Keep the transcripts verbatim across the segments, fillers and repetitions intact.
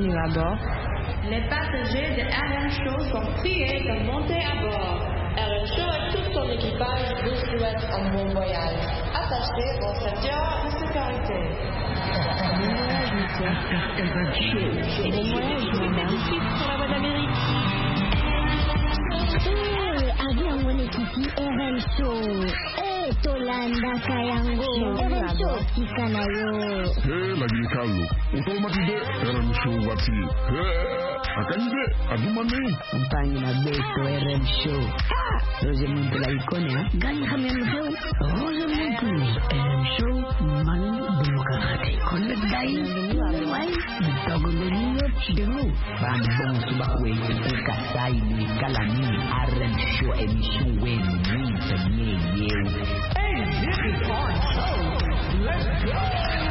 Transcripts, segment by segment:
bienvenue à bord. Les passagers de R M Show sont priés de monter à bord. R M Show et tout son équipage vous souhaitent un bon voyage. Attachez vos ceintures de sécurité. Bon voyage, monsieur. R M Show. Bon voyage, madame. Sur la voie d'Amérique. Eh, avion mon équipe R M Show. Eh, Tolanda Kayango. R M Show, Tikanayo. Eh, lagi kalau. Untuk mati deh, R M Show wati. Eh, akan deh, aduh mana? Mpangi na beto R M Show. Ah, Roger Muntula ikone ha. Gani kami ang show. Roger Muntula R M Show. Manu buluka kate. Kone dai. Wai. Bitago leriyo chiru. Bambong subakwe. Ukasai ni kalani. R M Show emission wen. Winta nye yew. Hey, this is our show. Let's go.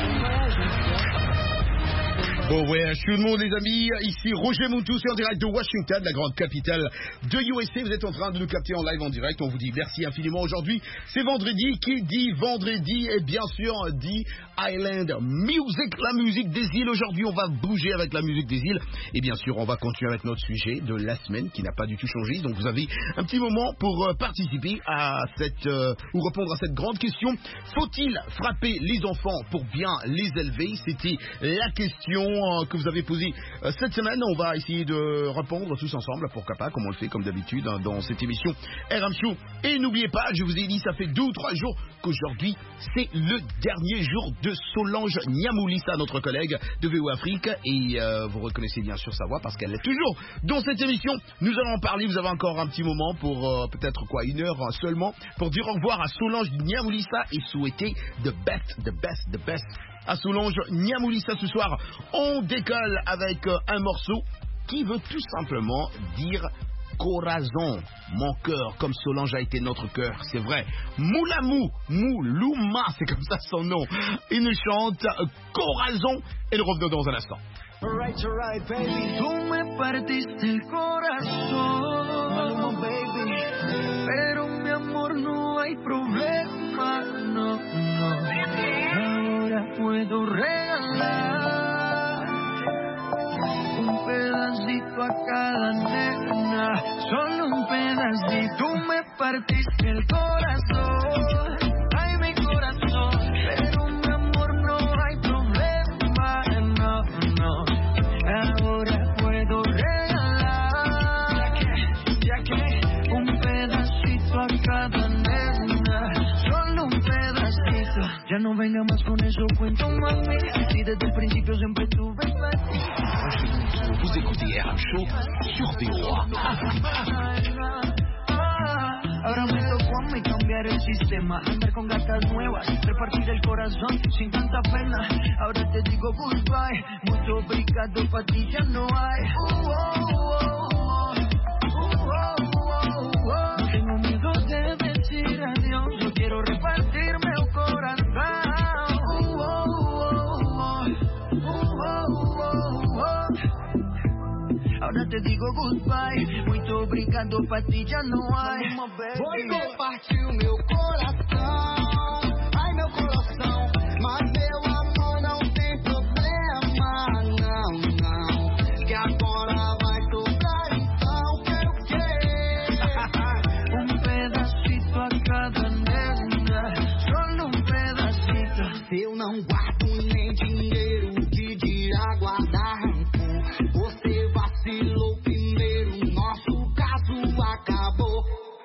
Bon voyage tout le monde les amis, ici Roger Mountou, c'est en direct de Washington, la grande capitale de U S A. Vous êtes en train de nous capter en live en direct, on vous dit merci infiniment. Aujourd'hui c'est vendredi, qui dit vendredi et bien sûr dit Island Music, la musique des îles. Aujourd'hui on va bouger avec la musique des îles et bien sûr on va continuer avec notre sujet de la semaine qui n'a pas du tout changé. Donc vous avez un petit moment pour euh, participer à cette euh, ou répondre à cette grande question: faut-il frapper les enfants pour bien les élever? C'était la question que vous avez posé euh, cette semaine. On va essayer de répondre tous ensemble, pourquoi pas, comme on le fait comme d'habitude hein, dans cette émission R M Show. Et n'oubliez pas, je vous ai dit, ça fait deux ou trois jours qu'aujourd'hui c'est le dernier jour de Solange Niamoulissa, notre collègue de V O Afrique, et euh, vous reconnaissez bien sûr sa voix parce qu'elle est toujours dans cette émission. Nous allons en parler, vous avez encore un petit moment pour euh, peut-être quoi, une heure hein, seulement, pour dire au revoir à Solange Niamoulissa et souhaiter the best, the best, the best à Solange Niamoulissa. Ce soir, on décolle avec euh, un morceau qui veut tout simplement dire corazon, mon cœur, comme Solange a été notre cœur, c'est vrai. Moulamou, Moulouma, c'est comme ça son nom. Il nous chante euh, corazon et nous revenons dans un instant. Alright, alright, baby. Tú me partiste el corazón, Maluma, baby. Pero mi amor, no hay problema, no, no. Ahora puedo regalar un pedacito a cada nena, solo un pedacito. Tú me partiste el corazón, ay, mi corazón. Pero mi amor, no hay problema, no, no. Ahora puedo regalar, ya que un pedacito a cada nena, solo un pedacito. Ya no venga más con eso, cuento mami, si desde el principio siempre tuve para ti. Vous écoutez R M Show sur V O A. Ahora me tocó a mí cambiar el sistema, andar con gatas nuevas, repartir el corazón sin tanta pena. Ahora te digo goodbye, mucho obrigado, pa' ti ya no hay. Uh, oh, oh, oh. Uh, oh, oh, oh. No tengo miedo de decir adiós, yo quiero repartirme el corazón. Uh, oh, oh, oh. Uh, oh, oh, oh. Ahora te digo goodbye, muito obrigado, pa' ti já não há. Você partiu meu coração, ai meu coração, mas meu amor não tem problema, não, não, que agora vai sobrar, então quero o quê? Um pedacito a cada nena, só um pedacito. Eu não guardo nem dinheiro, que dirá guardar rancor. Você vacilou primeiro, nosso caso acabou.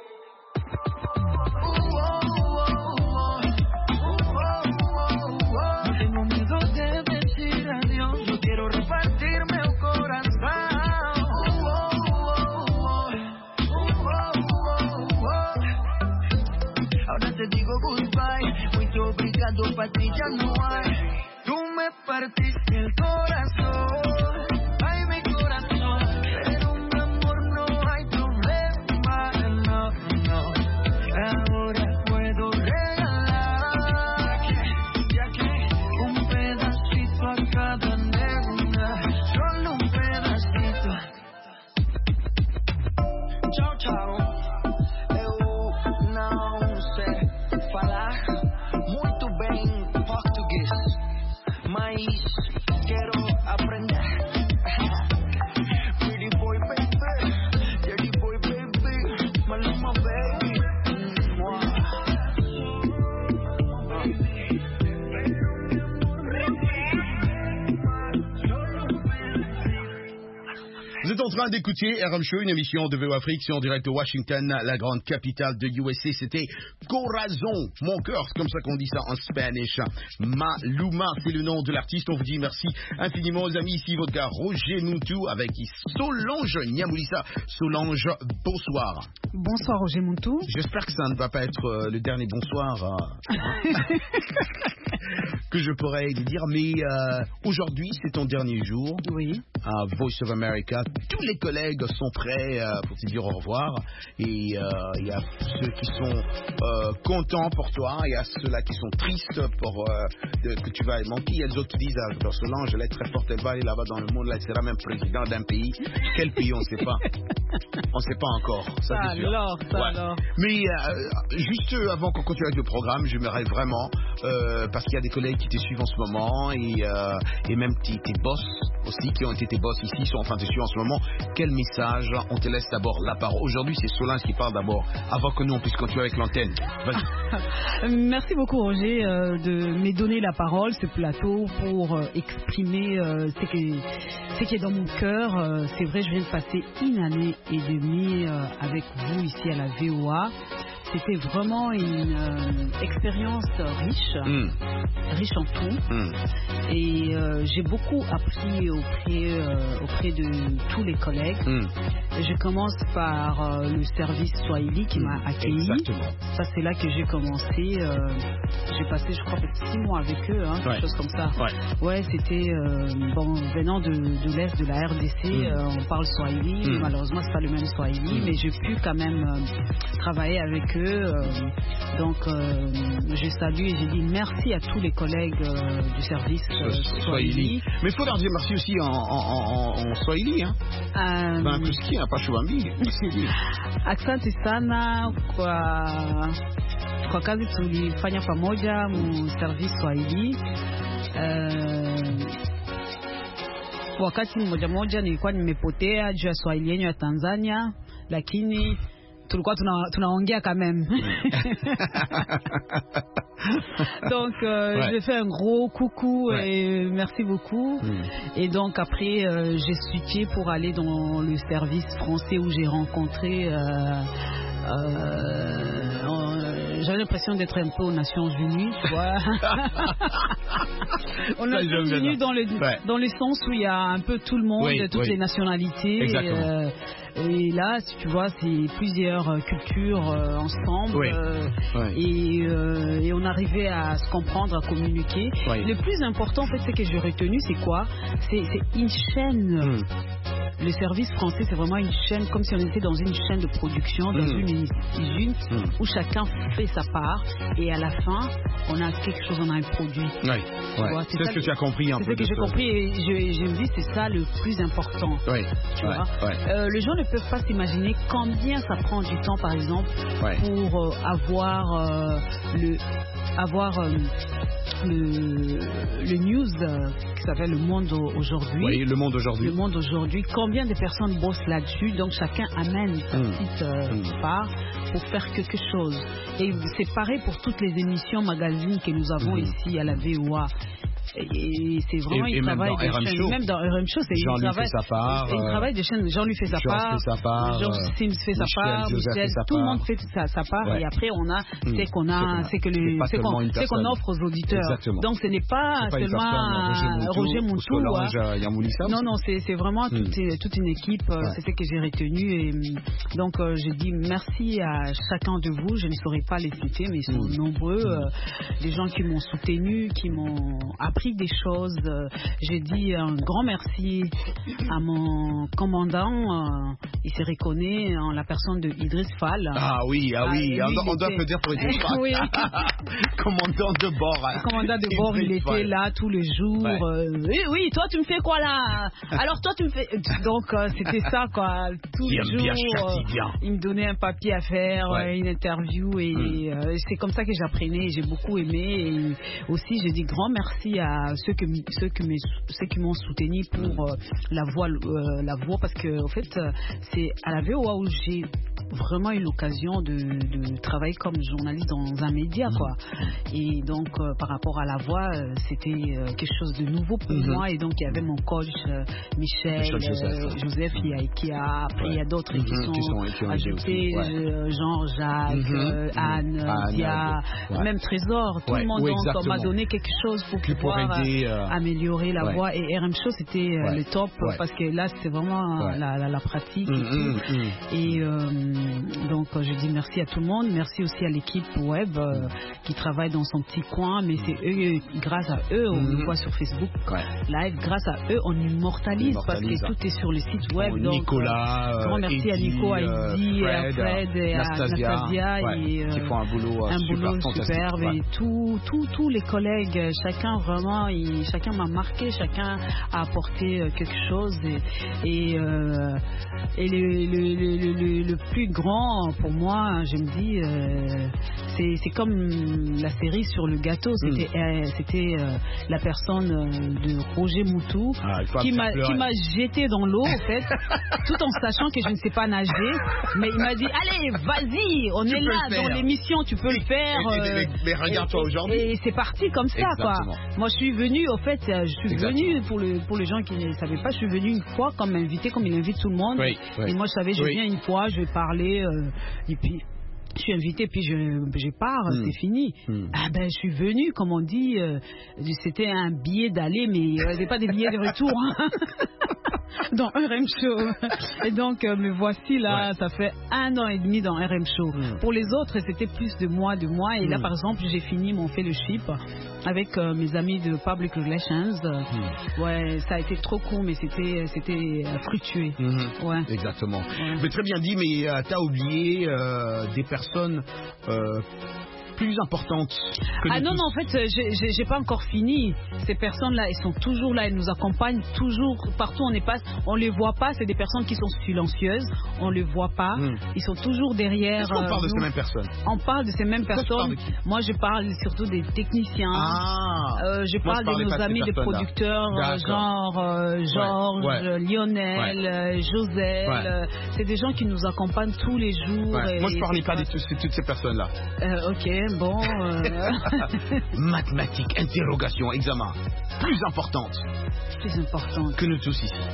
No tengo miedo de decir adiós, yo quiero repartir meu corazón. Ahora te digo goodbye, muito obrigado, pa' ti ya no hay. Tú me partiste el corazón, ay mi corazón, pero mi amor no hay problema, no, no. Ahora puedo regalar, ya que un pedacito a cada nena, solo un pedacito. Tchau, tchau. Eu não sei falar muito bem português. Vous êtes en train d'écouter R M Show, une émission de V O Afrique, c'est en direct de Washington, la grande capitale de U S A. C'était Corazon, mon cœur, c'est comme ça qu'on dit ça en Spanish. Maluma, c'est le nom de l'artiste. On vous dit merci infiniment aux amis. Ici votre gars Roger Muntu avec Solange Niamoulissa. Solange, bonsoir. Bonsoir Roger Muntu. J'espère que ça ne va pas être euh, le dernier bonsoir euh, que je pourrais lui dire, mais euh, aujourd'hui c'est ton dernier jour. Oui. À Voice of America, tous les collègues sont prêts euh, pour te dire au revoir. Et il euh, y a ceux qui sont euh, contents pour toi, il y a ceux-là qui sont tristes pour euh, de, que tu vas manquer. Il y a des autres qui disent ah, Solange, elle est très forte, elle va aller là-bas dans le monde, là, elle sera même président d'un pays. Quel pays, on ne sait pas. On ne sait pas encore. Ça, ça alors, ça ouais. alors. Mais euh, juste avant qu'on continue avec le programme, j'aimerais vraiment, euh, parce qu'il y a des collègues qui te suivent en ce moment et, euh, et même tes, tes boss aussi qui ont été tes boss ici, sont en train de te suivre en ce moment. Quel message? On te laisse d'abord la parole. Aujourd'hui, c'est Solange qui parle d'abord, avant que nous on puisse continuer avec l'antenne. Vas-y. Merci beaucoup Roger euh, de me donner la parole, ce plateau, pour euh, exprimer euh, ce, qui, ce qui est dans mon cœur. Euh, c'est vrai, je viens de passer une année et demie euh, avec vous ici à la V O A. C'était vraiment une euh, expérience riche, mm. riche en tout. Mm. Et euh, j'ai beaucoup appris auprès, euh, auprès de tous les collègues. Mm. Je commence par euh, le service Swahili qui mm. m'a accueilli. Exactement. Ça, c'est là que j'ai commencé. Euh, j'ai passé, je crois, six mois avec eux, hein, ouais. quelque chose comme ça. Ouais, ouais c'était, euh, bon, venant de, de l'Est de la R D C, mm. euh, on parle Swahili. Mm. Malheureusement, c'est pas le même Swahili, mm. mais j'ai pu quand même euh, travailler avec eux. Euh, donc euh, je salue et je dis merci à tous les collègues euh, du service euh, Swahili. Mais il faut leur dire merci aussi en, en, en, en Swahili, hein. Um, ben kusikia pas Shwambi. Asante sana kwa kwa kazi tulifanya pamoja mu service Swahili. Uh, wakati mmoja moja nilikuwa nimepotea juu ya Swahili yenyu ya Tanzania, lakini tulikuwa tuna, tunaongea quand même. Donc euh, ouais. j'ai fait un gros coucou ouais. et merci beaucoup. Mm. Et donc après euh, j'ai switché pour aller dans le service français où j'ai rencontré euh, euh, j'avais l'impression d'être un peu aux Nations Unies, tu vois. On est venu dans le ouais. dans le sens où il y a un peu tout le monde, oui, toutes oui. les nationalités. Exactement. Euh, et là, si tu vois, c'est plusieurs cultures euh, ensemble. Oui. Euh, oui. Et, euh, et on arrivait à se comprendre, à communiquer. Oui. Le plus important, en fait, c'est que j'ai retenu, c'est quoi? C'est une chaîne. Mm. Le service français, c'est vraiment une chaîne, comme si on était dans une chaîne de production, dans mmh. une usine, mmh. où chacun fait sa part, et à la fin, on a quelque chose, on a un produit. Oui, ouais. C'est ce que tu as compris un peu. C'est ce que j'ai compris, et je, je me dis, c'est ça le plus important. Oui. Tu ouais. vois ouais. Euh, les gens ne peuvent pas s'imaginer combien ça prend du temps, par exemple, ouais. pour euh, avoir euh, le... avoir euh, le, le news euh, qui s'appelle Le Monde aujourd'hui. Oui, Le Monde aujourd'hui. Le Monde aujourd'hui. Combien de personnes bossent là-dessus? Donc chacun amène sa mmh. petite euh, mmh. part pour faire quelque chose. Et c'est pareil pour toutes les émissions, magazines que nous avons mmh. ici à la V O A. Et c'est vraiment et, un travail de chaîne. Show. Même dans R M Show, c'est Jean un travail, fait sa part, un travail de chaîne. Jean lui fait sa Jean part, fait sa part, Jean Sims fait sa part, Michel, tout le monde fait sa, sa part. Ouais. Et après, on a mmh. c'est qu'on a, c'est que le, c'est qu'on, c'est qu'on offre aux auditeurs. Exactement. Donc, ce n'est pas, pas seulement Roger Muntu. Ouais. Non, non, c'est, c'est vraiment mmh. toute, toute une équipe. Ouais. C'est ce que j'ai retenu. Et donc, euh, je dis merci à chacun de vous. Je ne saurais pas les citer, mais ils sont mmh. nombreux. Euh, les gens qui m'ont soutenu, qui m'ont appris des choses. Euh, j'ai dit un grand merci à mon commandant. Euh, il se reconnaît en la personne de Idriss Fall. Ah oui, ah oui, ah, on, on doit applaudir pour Idriss Fall. Oui. Commandant de bord. Hein. Commandant de bord, il était Fall. Là tous les jours. Ouais. Euh, oui, oui, toi tu me fais quoi là? Alors toi tu me fais. Donc euh, c'était ça quoi. Tous les jours, bien, euh, il me donnait un papier à faire, ouais. une interview et mm. euh, c'est comme ça que j'apprenais. J'ai beaucoup aimé et aussi je dis grand merci à ceux que ceux qui ceux qui m'ont soutenu pour euh, la voix euh, la voix parce que en fait euh, c'est à la V O A où j'ai vraiment eu l'occasion de, de travailler comme journaliste dans un média, quoi. Mm-hmm. Et donc, euh, par rapport à la voix, euh, c'était euh, quelque chose de nouveau pour mm-hmm. moi. Et donc, il y avait mon coach, euh, Michel, Michel Joseph, euh, Joseph mm-hmm. il y a Ikea, après ouais. il y a d'autres mm-hmm. qui sont, qui sont qui ajoutés, ouais. Jean-Jacques, mm-hmm. euh, Anne, Anne, Dia, ouais. même Trésor, tout ouais. le monde oui, m'a donné quelque chose pour Plus pouvoir pour aider, euh... améliorer la ouais. voix. Et R M Show, c'était ouais. le top, ouais. parce que là, c'était vraiment ouais. la, la, la pratique mm-hmm. et tout. Mm-hmm. Et euh, donc, je dis merci à tout le monde. Merci aussi à l'équipe web euh, qui travaille dans son petit coin. Mais c'est eux, grâce à eux, on mm-hmm. le voit sur Facebook ouais. live. Grâce à eux, on immortalise, on immortalise parce que tout est sur le site web. Donc, Nicolas, euh, grand merci Eddie, à Nico, à Eddie, Fred, à Fred et à Anastasia. Ouais, et, euh, qui font un boulot, un super boulot superbe. Ouais. Et tous tout, tout les collègues, chacun vraiment, il, chacun m'a marqué, chacun a apporté quelque chose. Et, et, euh, et le, le, le, le, le plus grand pour moi, je me dis, euh, c'est, c'est comme la série sur le gâteau. C'était, mm. euh, c'était euh, la personne de Roger Moutou ah, qui, m'a, qui m'a jeté dans l'eau, en fait, tout en sachant que je ne sais pas nager. Mais il m'a dit, allez, vas-y, on tu est là dans l'émission, tu peux et, le faire. Et, et, et, mais regarde-toi et, aujourd'hui. Et c'est parti comme ça, Exactement. quoi. Moi, je suis venue, au fait, je suis venue, pour, le, pour les gens qui ne savaient pas, je suis venue une fois comme invité, comme il invite tout le monde. Oui, oui. Et moi, je savais, je oui. viens une fois, je vais parler, euh, et puis... Je suis invitée, puis je, je pars, mm. c'est fini. Mm. Ah ben, je suis venue, comme on dit, euh, c'était un billet d'aller, mais il n'y avait pas des billets de retour. Hein. Dans R M Show. Et donc, euh, me voici là, ouais. ça fait un an et demi dans R M Show. Mm. Pour les autres, c'était plus de mois, de mois. Et mm. là, par exemple, j'ai fini mon fellowship avec euh, mes amis de Public Relations. Mm. Ouais, ça a été trop court, mais c'était, c'était euh, fructueux. Mm-hmm. Ouais. Exactement. Ouais. Mais très bien dit, mais euh, t'as oublié euh, des personnes personnes euh, plus importantes que Ah non, tous. non, en fait, j'ai, j'ai, j'ai pas encore fini. Ces personnes-là, elles sont toujours là, elles nous accompagnent toujours, partout où on est passe. On les voit pas, c'est des personnes qui sont silencieuses, on les voit pas. Hmm. Ils sont toujours derrière. Est-ce qu'on euh, parle nous. de ces mêmes personnes On parle de ces mêmes personnes. Moi, je parle surtout des techniciens. Ah. Euh, je Moi, parle je de nos amis, des producteurs, euh, genre euh, Georges, ouais. Ouais. Lionel, ouais. Euh, Joseph. Ouais. Euh, c'est des gens qui nous accompagnent tous les jours. Ouais. Moi, je parlais pas de toutes ces personnes-là. Euh, ok, bon. Euh... Mathématiques, interrogation, examen. Plus importante. Plus importante. Que nous tous ici.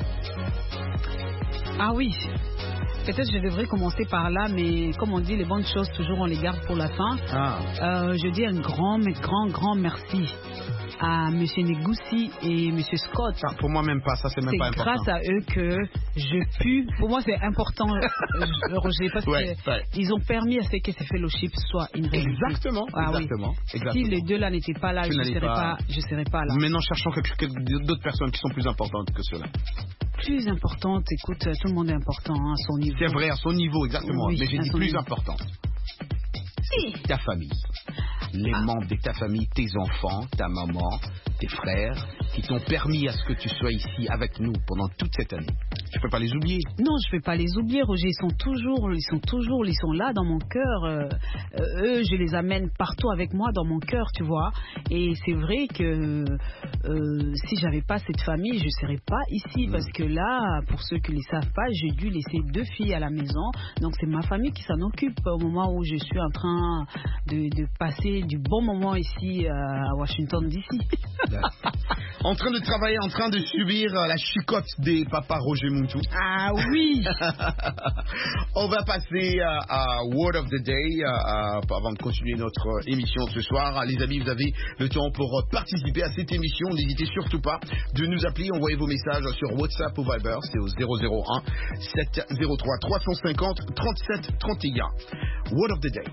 Ah oui. Peut-être que je devrais commencer par là, mais comme on dit, les bonnes choses, toujours on les garde pour la fin. Ah. Euh, je dis un grand, mais grand, grand merci à M. Negoussi et M. Scott. Ah, pour moi, même pas. Ça, c'est même c'est pas important. C'est grâce à eux que je puis. Pour moi, c'est important, Roger, parce ouais, qu'ils ouais. ont permis à ce que ces fellowships soient une réalité. Exactement. Ah, exactement, oui. exactement. Si les deux là n'étaient pas là, tu je ne serais pas... pas, je serais pas là. Maintenant, cherchons quelque, d'autres personnes qui sont plus importantes que ceux-là. Plus importante, écoute, tout le monde est important hein, à son niveau. C'est vrai, à son niveau, exactement. Oui, mais j'ai dit plus niveau. Importante. C'est ta famille. Les ah. membres de ta famille, tes enfants, ta maman, tes frères, qui t'ont permis à ce que tu sois ici avec nous pendant toute cette année. Tu peux pas les oublier. Non, je peux pas les oublier, Roger. Ils sont toujours, ils sont toujours, ils sont là dans mon cœur. Euh, euh, eux, je les amène partout avec moi dans mon cœur, tu vois. Et c'est vrai que euh, si j'avais pas cette famille, je serais pas ici, mmh. parce que là, pour ceux qui ne les savent pas, j'ai dû laisser deux filles à la maison. Donc c'est ma famille qui s'en occupe au moment où je suis en train de, de passer du bon moment ici à Washington D C. En train de travailler, en train de subir la chicotte des papas Roger Moutou. Ah oui. On va passer à, à Word of the Day à, à, avant de continuer notre émission ce soir. Les amis, vous avez le temps pour participer à cette émission. N'hésitez surtout pas de nous appeler, envoyer vos messages sur WhatsApp ou Viber. C'est au zéro zéro un sept zéro trois trois cent cinquante trente-sept trente et un. Word of the Day.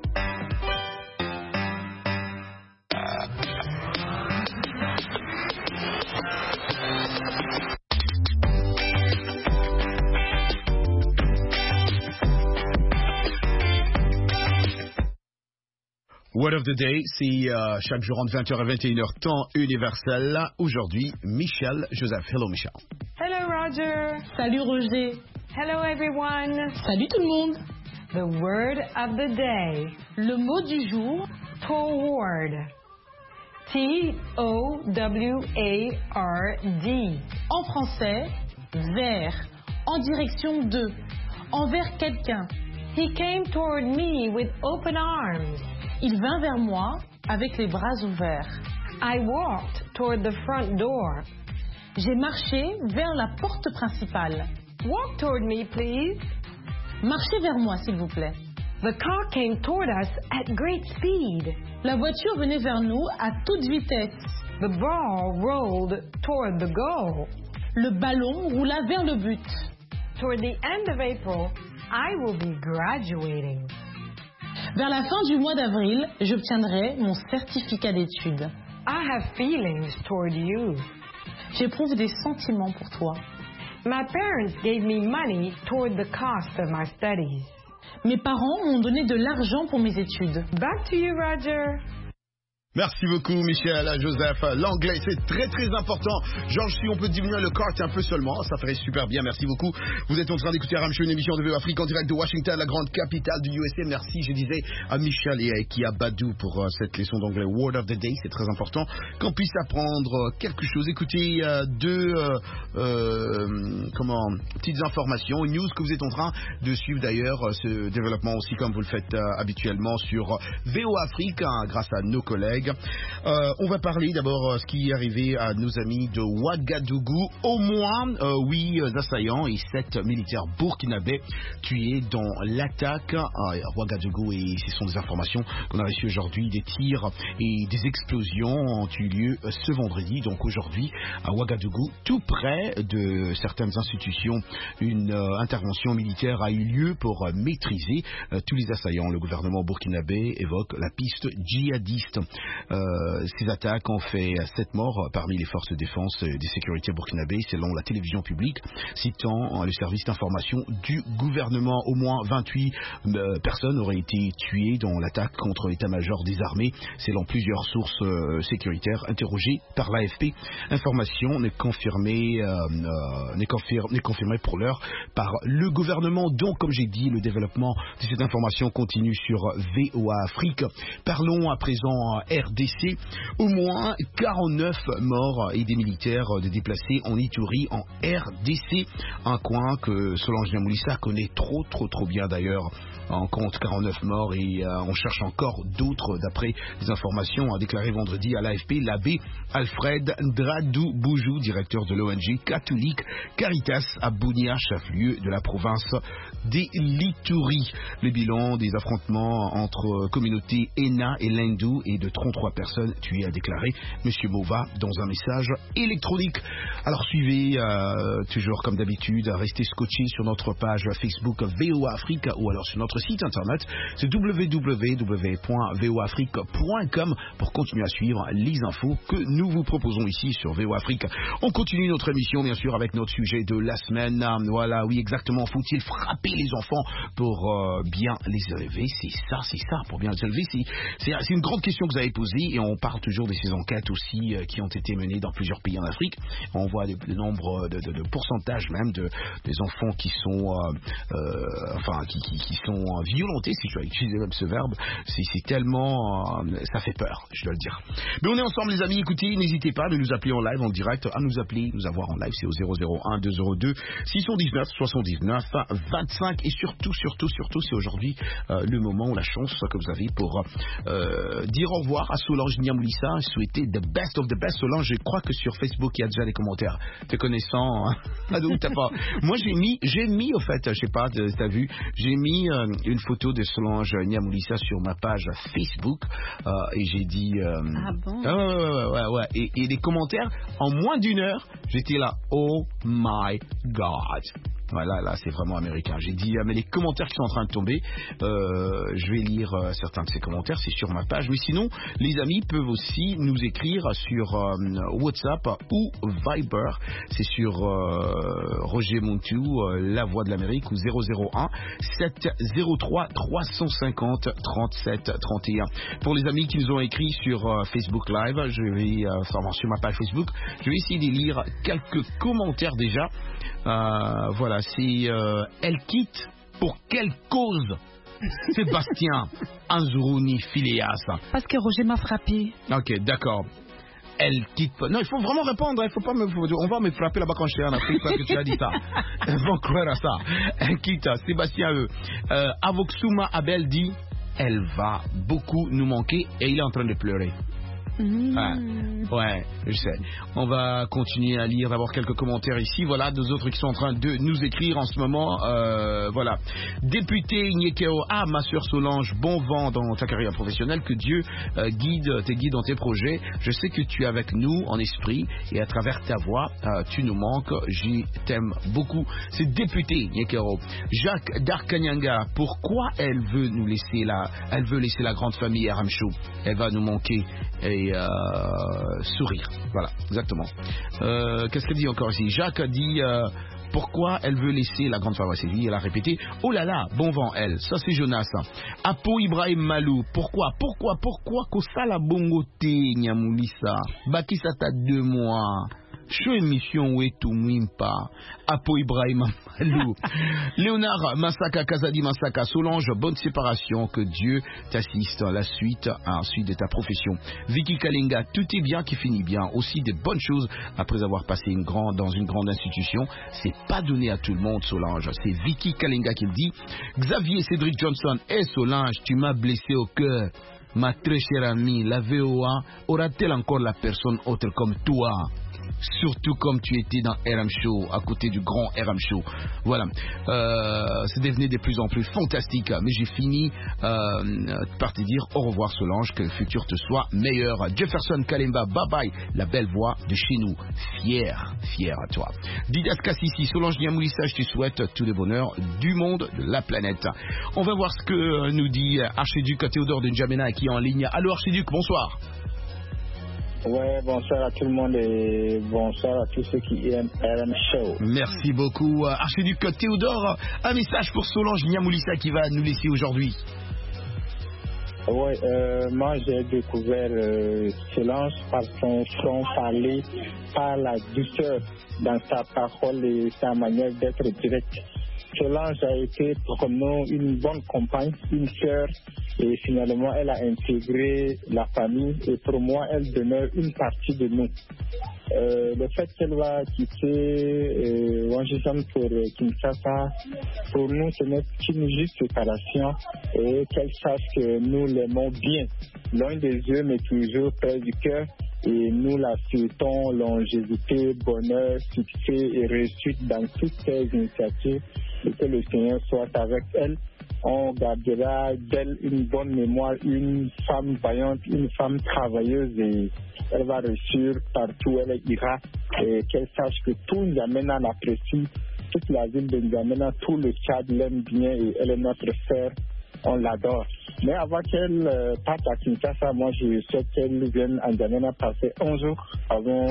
Word of the Day, c'est euh, chaque jour entre vingt heures et vingt et une heures, temps universel. Aujourd'hui, Michel Joseph. Hello, Michel. Hello, Roger. Salut, Roger. Hello, everyone. Salut, tout le monde. The word of the day. Le mot du jour. Toward. T O W A R D. En français, vers. En direction de. Envers quelqu'un. He came toward me with open arms. Il vint vers moi avec les bras ouverts. I walked toward the front door. J'ai marché vers la porte principale. Walk toward me, please. Marchez vers moi, s'il vous plaît. The car came toward us at great speed. La voiture venait vers nous à toute vitesse. The ball rolled toward the goal. Le ballon roula vers le but. Toward the end of April, I will be graduating. Vers la fin du mois d'avril, j'obtiendrai mon certificat d'études. I have feelings toward you. J'éprouve des sentiments pour toi. My parents gave me money toward the cost of my studies. Mes parents m'ont donné de l'argent pour mes études. Back to you, Roger. Merci beaucoup, Michel, Joseph. L'anglais, c'est très très important. Georges, si on peut diminuer le kart un peu seulement, ça ferait super bien. Merci beaucoup. Vous êtes en train d'écouter Ram Show, une émission de V O Afrique en direct de Washington, la grande capitale du U S A. Merci, je disais, à Michel et à Kia Badou pour euh, cette leçon d'anglais Word of the Day. C'est très important qu'on puisse apprendre quelque chose. Écoutez, euh, deux euh, euh, comment, petites informations, une news que vous êtes en train de suivre d'ailleurs, euh, ce développement aussi comme vous le faites euh, habituellement sur V O Afrique, hein, grâce à nos collègues. Euh, on va parler d'abord euh, ce qui est arrivé à nos amis de Ouagadougou. Au moins euh, huit assaillants et sept militaires burkinabés tués dans l'attaque à Ouagadougou. Et ce sont des informations qu'on a reçues aujourd'hui. Des tirs et des explosions ont eu lieu ce vendredi, donc aujourd'hui à Ouagadougou, tout près de certaines institutions. Une euh, intervention militaire a eu lieu pour euh, maîtriser euh, tous les assaillants. Le gouvernement burkinabé évoque la piste djihadiste. Euh, ces attaques ont fait sept morts parmi les forces de défense et de sécurité burkinabé, selon la télévision publique, citant le service d'information du gouvernement. Au moins vingt-huit euh, personnes auraient été tuées dans l'attaque contre l'état-major des armées, selon plusieurs sources euh, sécuritaires interrogées par l'A F P. Information n'est confirmée, euh, euh, n'est confir- n'est confirmée pour l'heure par le gouvernement. Donc, comme j'ai dit, le développement de cette information continue sur V O A Afrique. Parlons à présent R D C. Au moins quarante-neuf morts et des militaires de déplacés en Ituri, en R D C. Un coin que Solange Niamoulissa connaît trop, trop, trop bien d'ailleurs. On compte quarante-neuf morts et euh, on cherche encore d'autres d'après les informations, a déclaré vendredi à l'A F P l'abbé Alfred Ndradou Boujou, directeur de l'O N G catholique Caritas à Bunia, chef-lieu de la province des Lituri. Le bilan des affrontements entre communautés Ena et Lendou est de trente-trois personnes tuées, a déclaré M. Mova dans un message électronique. Alors suivez, euh, toujours comme d'habitude, restez scotchés sur notre page Facebook V O A Afrique ou alors sur notre site internet, c'est w w w point v o afrique point com pour continuer à suivre les infos que nous vous proposons ici sur V O Afrique. On continue notre émission bien sûr avec notre sujet de la semaine. Voilà, oui exactement, faut-il frapper les enfants pour euh, bien les élever? C'est ça, c'est ça, pour bien les élever. C'est, c'est, c'est une grande question que vous avez posée et on parle toujours de ces enquêtes aussi euh, qui ont été menées dans plusieurs pays en Afrique. On voit le nombre de, de, de pourcentage même de, des enfants qui sont euh, euh, enfin qui, qui, qui sont violentés, si je dois utiliser même ce verbe. C'est, c'est tellement euh, ça fait peur, je dois le dire. Mais on est ensemble les amis, écoutez, n'hésitez pas de nous appeler en live en direct, à nous appeler, nous avoir en live, c'est au zéro zéro un deux zéro deux six un neuf soixante-dix-neuf vingt-cinq et surtout, surtout, surtout, c'est aujourd'hui euh, le moment ou la chance que vous avez pour euh, dire au revoir à Solange Niamoulissa, souhaiter the best of the best. Solange, je crois que sur Facebook il y a déjà des commentaires te connaissant, hein. Ah, donc, t'as pas... Moi j'ai mis, j'ai mis au fait, je sais pas, t'as vu, j'ai mis euh, une photo de Solange Niamoulissa sur ma page Facebook euh, et j'ai dit euh, ah bon ah, ouais, ouais, ouais, ouais. Et, et les commentaires en moins d'une heure j'étais là, oh my god. Voilà, là, c'est vraiment américain. J'ai dit, ah, mais les commentaires qui sont en train de tomber, euh, je vais lire euh, certains de ces commentaires, c'est sur ma page. Mais sinon, les amis peuvent aussi nous écrire sur euh, WhatsApp ou Viber. C'est sur euh, Roger Montou, euh, La Voix de l'Amérique, ou zéro zéro un sept zéro trois trois cent cinquante trente-sept trente et un. Pour les amis qui nous ont écrit sur euh, Facebook Live, je vais, euh, enfin, sur ma page Facebook, je vais essayer de lire quelques commentaires déjà. Euh, voilà, c'est euh, elle quitte pour quelle cause? Sébastien Anzuruni Phileas. Parce que Roger m'a frappé. Ok, d'accord. Elle quitte pas. Non, il faut vraiment répondre. Il faut pas me. On va me frapper là-bas quand je suis en Afrique parce que tu as dit ça. Ils vont croire à ça. Elle quitte. Sébastien E. Euh, Avoxuma Abel dit elle va beaucoup nous manquer et il est en train de pleurer. Mmh. Ah, ouais, je sais. On va continuer à lire, avoir quelques commentaires ici. Voilà, deux autres qui sont en train de nous écrire en ce moment. Euh, voilà. Député Nyekeo, ah, ma soeur Solange, bon vent dans ta carrière professionnelle. Que Dieu euh, guide, te guide dans tes projets. Je sais que tu es avec nous en esprit et à travers ta voix, euh, tu nous manques. J'y t'aime beaucoup. C'est député Nyekeo. Jacques Darkanyanga, pourquoi elle veut nous laisser la, elle veut laisser la grande famille Aramcho? Elle va nous manquer. Et euh, sourire. Voilà, exactement. Euh, qu'est-ce qu'elle dit encore ici? Jacques a dit euh, pourquoi elle veut laisser la grande pharmacie. Elle a répété oh là là, bon vent elle. Ça c'est Jonas. Apo Ibrahim Malou. Pourquoi, pourquoi, pourquoi Kosala Bongote Nyamulisa Bakisa ta deux mois. Show émission wetu mwimpa. Apo Ibrahim Malou. Léonard Massaka Kazadi Massaka Solange, bonne séparation, que Dieu t'assiste à la suite, à la suite de ta profession. Vicky Kalinga, tout est bien qui finit bien. Aussi des bonnes choses après avoir passé une grande, dans une grande institution. C'est pas donné à tout le monde, Solange. C'est Vicky Kalinga qui le dit. Xavier Cédric Johnson, et hey, Solange, tu m'as blessé au cœur. Ma très chère amie, la V O A aura-t-elle encore la personne autre comme toi? Surtout comme tu étais dans R M Show, à côté du grand R M Show. Voilà. Euh, c'est devenu de plus en plus fantastique. Mais j'ai fini euh, par te dire au revoir Solange, que le futur te soit meilleur. Jefferson Kalemba, bye bye. La belle voix de chez nous. Fier, fier à toi. Didas Kassisi, Solange Niamoulissa, je te souhaite tout le bonheur du monde, de la planète. On va voir ce que nous dit Archiduc Théodore de N'Djamena qui est en ligne. Allô Archiduc, bonsoir. Ouais, bonsoir à tout le monde et bonsoir à tous ceux qui aiment R M Show. Merci beaucoup. Archiduc Théodore, un message pour Solange Niamoulissa qui va nous laisser aujourd'hui. Ouais, euh, moi j'ai découvert euh, Solange par son son parlé, par la douceur dans sa parole et sa manière d'être directe. Solange a été pour nous une bonne compagne, une sœur, et finalement elle a intégré la famille et pour moi elle demeure une partie de nous. Euh, le fait qu'elle va quitter euh, Washington pour euh, Kinshasa, pour nous ce n'est qu'une juste séparation et qu'elle sache que nous l'aimons bien, loin des yeux mais toujours près du cœur. Et nous la souhaitons longévité, bonheur, succès et réussite dans toutes ses initiatives et que le Seigneur soit avec elle. On gardera d'elle une bonne mémoire, une femme vaillante, une femme travailleuse et elle va réussir partout où elle ira et qu'elle sache que tout N'Djamena l'apprécie, toute la ville de N'Djamena, tout le Tchad l'aime bien et elle est notre sœur. On l'adore. Mais avant qu'elle euh, parte à Kinshasa, moi je souhaite qu'elle vienne à N'Djamena passer un jour avant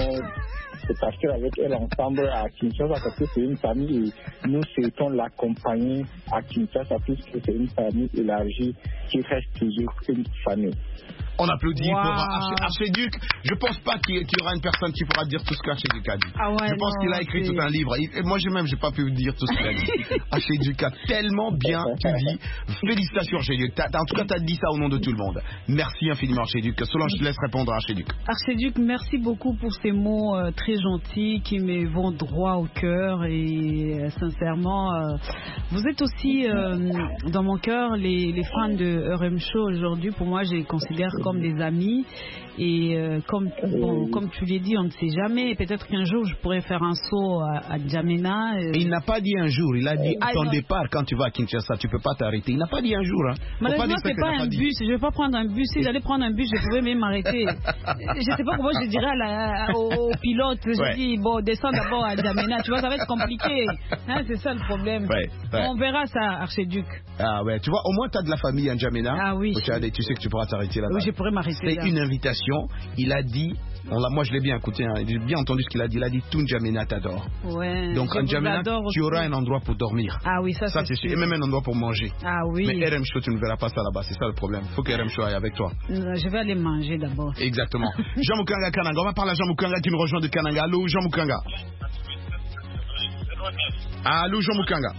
de partir avec elle ensemble à Kinshasa parce que c'est une famille et nous souhaitons l'accompagner à Kinshasa puisque c'est une famille élargie qui reste toujours une famille. On applaudit wow. pour Archiduc. Je pense pas qu'il y aura une personne qui pourra dire tout ce qu'Archiduc a dit. Ah ouais, je pense non, qu'il a écrit c'est... tout un livre. Et moi même, j'ai pas pu dire tout ce qu'il a dit. Archiduc a tellement bien tout dit. Félicitations Archiduc. En tout cas, tu as dit ça au nom de tout le monde. Merci infiniment Archiduc. Solange, je te laisse répondre à Archiduc. Archiduc, merci beaucoup pour ces mots euh, très gentils qui me vont droit au cœur et euh, sincèrement, euh, vous êtes aussi euh, dans mon cœur les, les fans de R M Show aujourd'hui. Pour moi, je les considère comme comme des amis et euh, comme, bon, comme tu l'as dit, on ne sait jamais, peut-être qu'un jour je pourrais faire un saut à, à N'Djamena. Euh... Il n'a pas dit un jour, il a dit ah, ton non. départ quand tu vas à Kinshasa, tu ne peux pas t'arrêter. Il n'a pas dit un jour. Hein. Malheureusement, c'est pas, pas un bus, je ne vais pas prendre un bus. Si j'allais prendre un bus, je pouvais même m'arrêter. Je ne sais pas comment je dirais à la, au, au pilote, je ouais. dis bon, descends d'abord à N'Djamena, tu vois, ça va être compliqué. Hein, c'est ça le problème. Ouais, ouais. On verra ça, Archiduc. Ah ouais, tu vois, au moins tu as de la famille à N'Djamena. Ah oui. Tu, as, tu sais que tu pourras t'arrêter là-bas. Oui, je pourrais m'arrêter. C'est une invitation. Il a dit, on l'a, moi je l'ai bien écouté, hein, j'ai bien entendu ce qu'il a dit. Il a dit tout N'Djamena t'adore. Ouais. Donc à N'Djamena, tu auras un endroit pour dormir. Ah oui, ça, ça c'est sûr. Et même un endroit pour manger. Ah oui. Mais R M Show, tu ne verras pas ça là-bas. C'est ça le problème. Il faut que R M Show aille avec toi. Je vais aller manger d'abord. Exactement. Jean Mukanga Kananga. On va parler à Jean Mukanga qui nous rejoint de Kananga. Allô Jean Mukanga. Allô Jean Mukanga.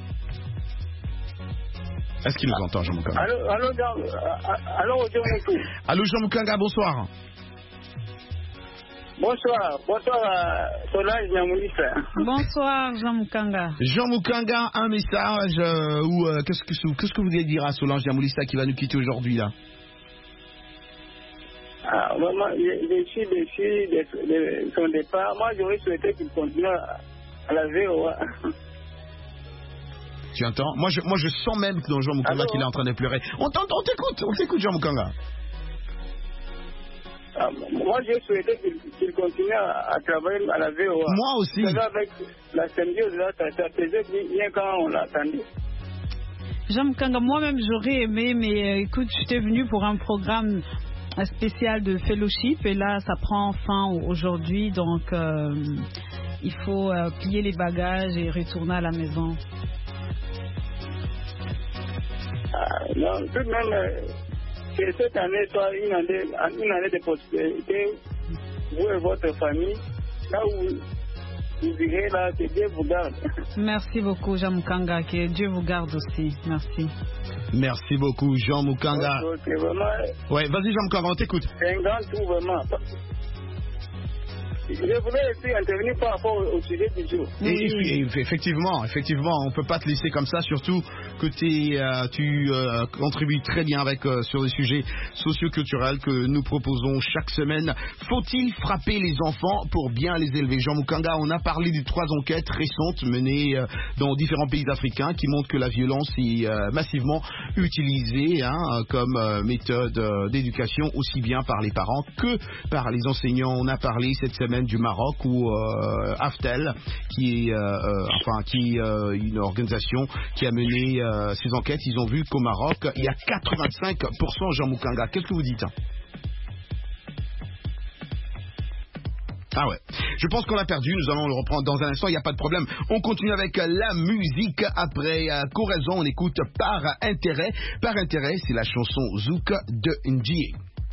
Est-ce qu'il nous entend, Jean Mukanga? Allô, allô, allô, allô, allô Jean Mukanga, bonsoir. Bonsoir, bonsoir à Solange Nyamulisa. Bonsoir Jean Mukanga. Jean Mukanga, un message euh, ou euh, qu'est-ce que qu'est-ce que vous voulez dire à Solange Nyamulisa qui va nous quitter aujourd'hui là? Ah, vraiment, je, je suis déçu de, de, de son départ. Moi, j'aurais souhaité qu'il continue à, à la V O A. Tu entends? Moi je, moi, je sens même que dans Jean Mukanga qu'il est en train de pleurer. On t'entend, on t'écoute, on t'écoute Jean Mukanga. Ah, moi, j'ai souhaité qu'il qu'il continue à, à travailler à la V O A. Moi aussi. Avec la symbiose, là, ça, ça faisait bien quand on l'attendait. Jean Mukanga, moi-même, j'aurais aimé, mais euh, écoute, j'étais venu pour un programme spécial de fellowship et là, ça prend fin aujourd'hui, donc euh, il faut euh, plier les bagages et retourner à la maison. Ah, non, tout de même... Euh, que cette année soit une année, une année de prospérité, vous et votre famille, là où vous irez, là, que Dieu vous garde. Merci beaucoup, Jean Mukanga, que Dieu vous garde aussi. Merci. Merci beaucoup, Jean Mukanga. Ok, vraiment. Ouais, vas-y, Jean Mukanga, on t'écoute. C'est un grand tout, vraiment. Je voulais aussi intervenir par rapport au sujet du jour. Et, et, effectivement, effectivement, on peut pas te laisser comme ça, surtout que t'es, euh, tu euh, contribues très bien avec euh, sur les sujets socioculturels que nous proposons chaque semaine. Faut-il frapper les enfants pour bien les élever? Jean Mukanga, on a parlé des trois enquêtes récentes menées euh, dans différents pays africains qui montrent que la violence est euh, massivement utilisée hein, comme euh, méthode euh, d'éducation aussi bien par les parents que par les enseignants. On a parlé cette semaine du Maroc où euh, Aftel, qui est euh, euh, enfin qui est euh, une organisation qui a mené euh, ces enquêtes, ils ont vu qu'au Maroc il y a quatre-vingt-cinq pour cent Jean Mukanga. Qu'est-ce que vous dites? Ah ouais, je pense qu'on l'a perdu, nous allons le reprendre dans un instant, il n'y a pas de problème. On continue avec la musique après euh, Corazon, on écoute Par Intérêt. Par Intérêt, c'est la chanson Zouk de Ndjie.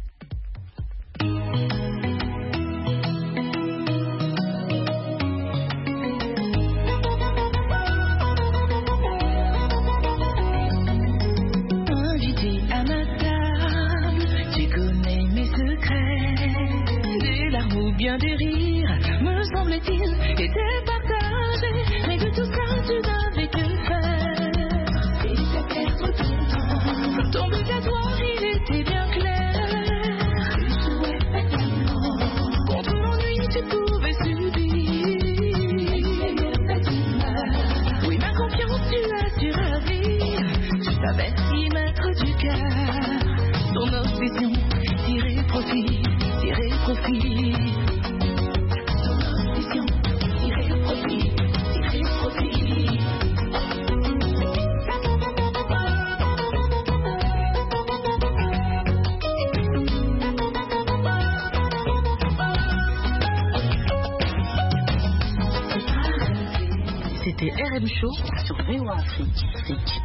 Bien des rires, me semble-t-il, étaient partagés, mais de tout ça tu n'avais que faire. C'était perdre ton temps, ton obligatoire il était bien clair. Tu souhaitais tellement, contre l'ennui tu pouvais subir. Oui, ma confiance tu l'as su ravir, tu savais y mettre du cœur. Ton obsession, tirer profit, tirer profit. C'était R M Show sur V O A Afrique.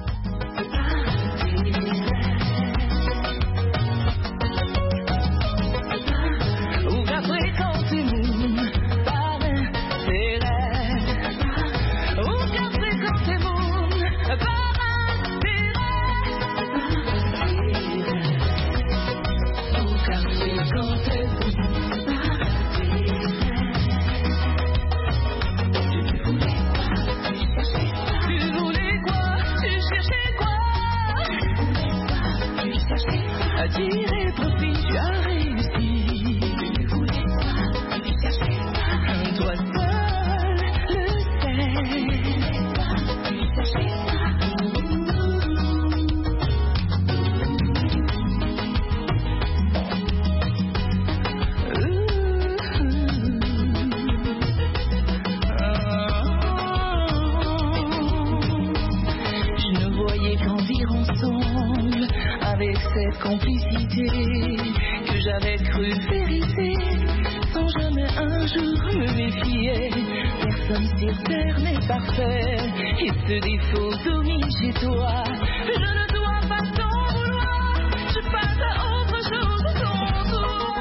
Tirer profit, tu as réussi. Tu voulais pas, tu cherchais pas. Toi seul le sais. Tu cherchais pas. Je ne voyais qu'en dire ensemble avec cette complicité que j'avais cru vérité, sans jamais un jour me méfier. Personne sur terre n'est parfait, et ce défaut domine chez toi. Je ne dois pas t'en vouloir, je passe à autre chose sans toi.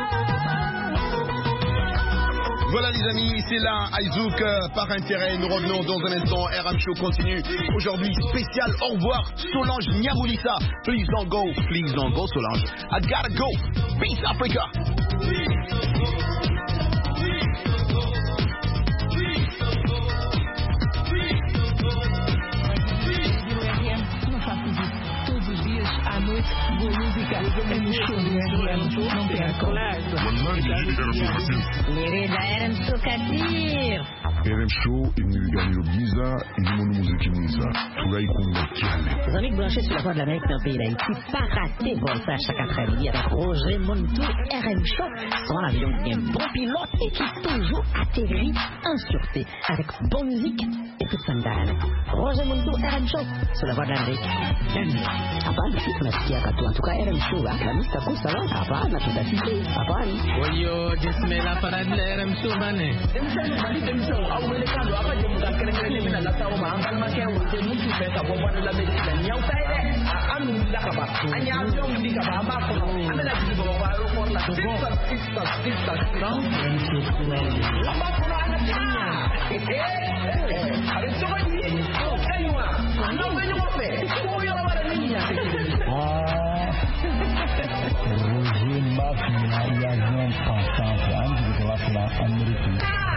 Voilà les amis, c'est là Aizouk euh, Par Intérêt. Nous revenons dans un instant. R M Show continue. Aujourd'hui spécial au revoir Solange Nyamulisa. Please don't go, please don't go Solange. I gotta go. Peace Africa. Mirida R M Show Kadir. R M Show, il nous gagne le Giza, il nous montre musique qui nous a. Tout là, il compte le Vos amis branchés sur la voie de l'Amérique dans le pays d'Haïti, pas raté Voltage chaque après-midi avec Roger Montou, R M Show, son avion qui est un bon pilote et qui toujours atterrit en sûreté avec bonne musique et tout ça. Roger Montou, R M Show, sur la voie de l'Amérique. Apaan sih tunasikia katu antuka R M Show lah, kami setaku salah apaan na tutasikia apaan? Oyo, jismela para R M Show bane. Bali demso, awele kalo apa je bukan keren-keren ni nak tahu mah angkat macam wujud mungkin peta buat dalam media ni au tai deh. Anu dah kapa. Hanya jom di kapa apa ko. Anda lagi di bawah baru for la tu. Sista sista sista. Apa ko anak dia? Eh, ada coba ni. Ayuh. Anda punya apa? Kau yang awak ni ya. Ah. Roger Mafia viajant passante antes de lá para a Amérique.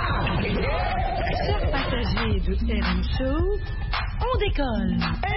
Chers passagers de R M Show, on décolle.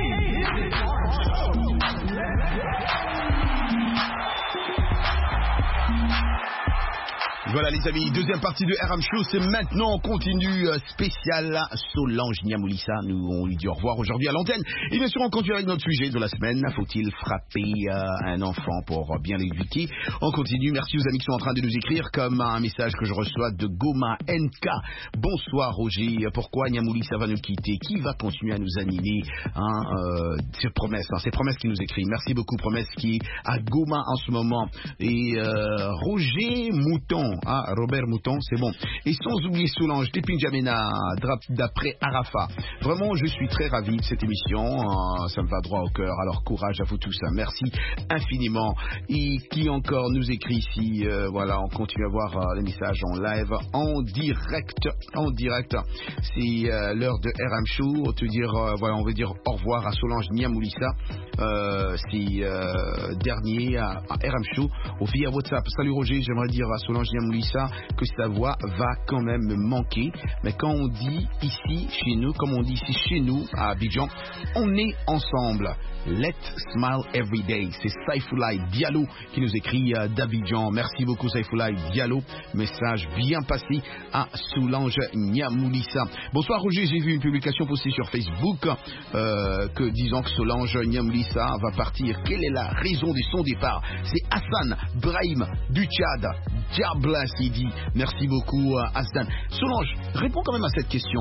Voilà les amis, deuxième partie de R M Show, c'est maintenant, on continue euh, spécial Solange Niamoulissa, nous on lui dit au revoir aujourd'hui à l'antenne. Et bien sûr on continue avec notre sujet de la semaine, faut-il frapper euh, un enfant pour bien l'éduquer? On continue, merci aux amis qui sont en train de nous écrire, comme un message que je reçois de Goma N K. Bonsoir Roger, pourquoi Niamoulissa va nous quitter? Qui va continuer à nous animer hein, euh, ces promesses, hein, ces promesses qui nous écrit. Merci beaucoup Promesse qui est à Goma en ce moment. Et euh, Roger Mouton. Ah, Robert Mouton, c'est bon. Et sans oublier Solange, depuis N'Djamena, d'après Arafa. Vraiment, je suis très ravi de cette émission. Euh, ça me va droit au cœur. Alors, courage à vous tous. Hein. Merci infiniment. Et qui encore nous écrit ici euh, voilà, on continue à voir euh, les messages en live, en direct. En direct. C'est euh, l'heure de R M Show. Te dire, euh, voilà, on veut dire au revoir à Solange Niamoulissa. Euh, c'est euh, dernier à, à R M Show. Au via WhatsApp. Salut Roger, j'aimerais dire à Solange Niamoulissa que sa voix va quand même me manquer, mais quand on dit ici chez nous, comme on dit ici chez nous à Abidjan, on est ensemble. Let's smile every day. C'est Saifoulaye Diallo qui nous écrit euh, d'Abidjan. Merci beaucoup Saifoulaye Diallo. Message bien passé à Solange Niamoulissa. Bonsoir Roger, j'ai vu une publication postée sur Facebook euh, que disant que Solange Niamoulissa va partir. Quelle est la raison de son départ? C'est Hassan Brahim du Tchad. Diable, il dit. Merci beaucoup euh, Hassan. Solange, réponds quand même à cette question.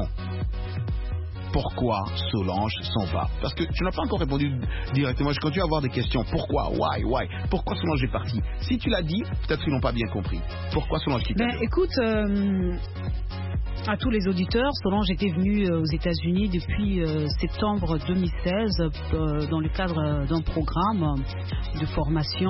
Pourquoi Solange s'en va? Parce que tu n'as pas encore répondu directement. Je continue à avoir des questions. Pourquoi? Why? Why? Pourquoi Solange est partie? Si tu l'as dit, peut-être qu'ils n'ont pas bien compris. Pourquoi Solange quitte? Ben, écoute, euh, à tous les auditeurs, Solange était venue aux États-Unis depuis euh, septembre deux mille seize euh, dans le cadre d'un programme de formation.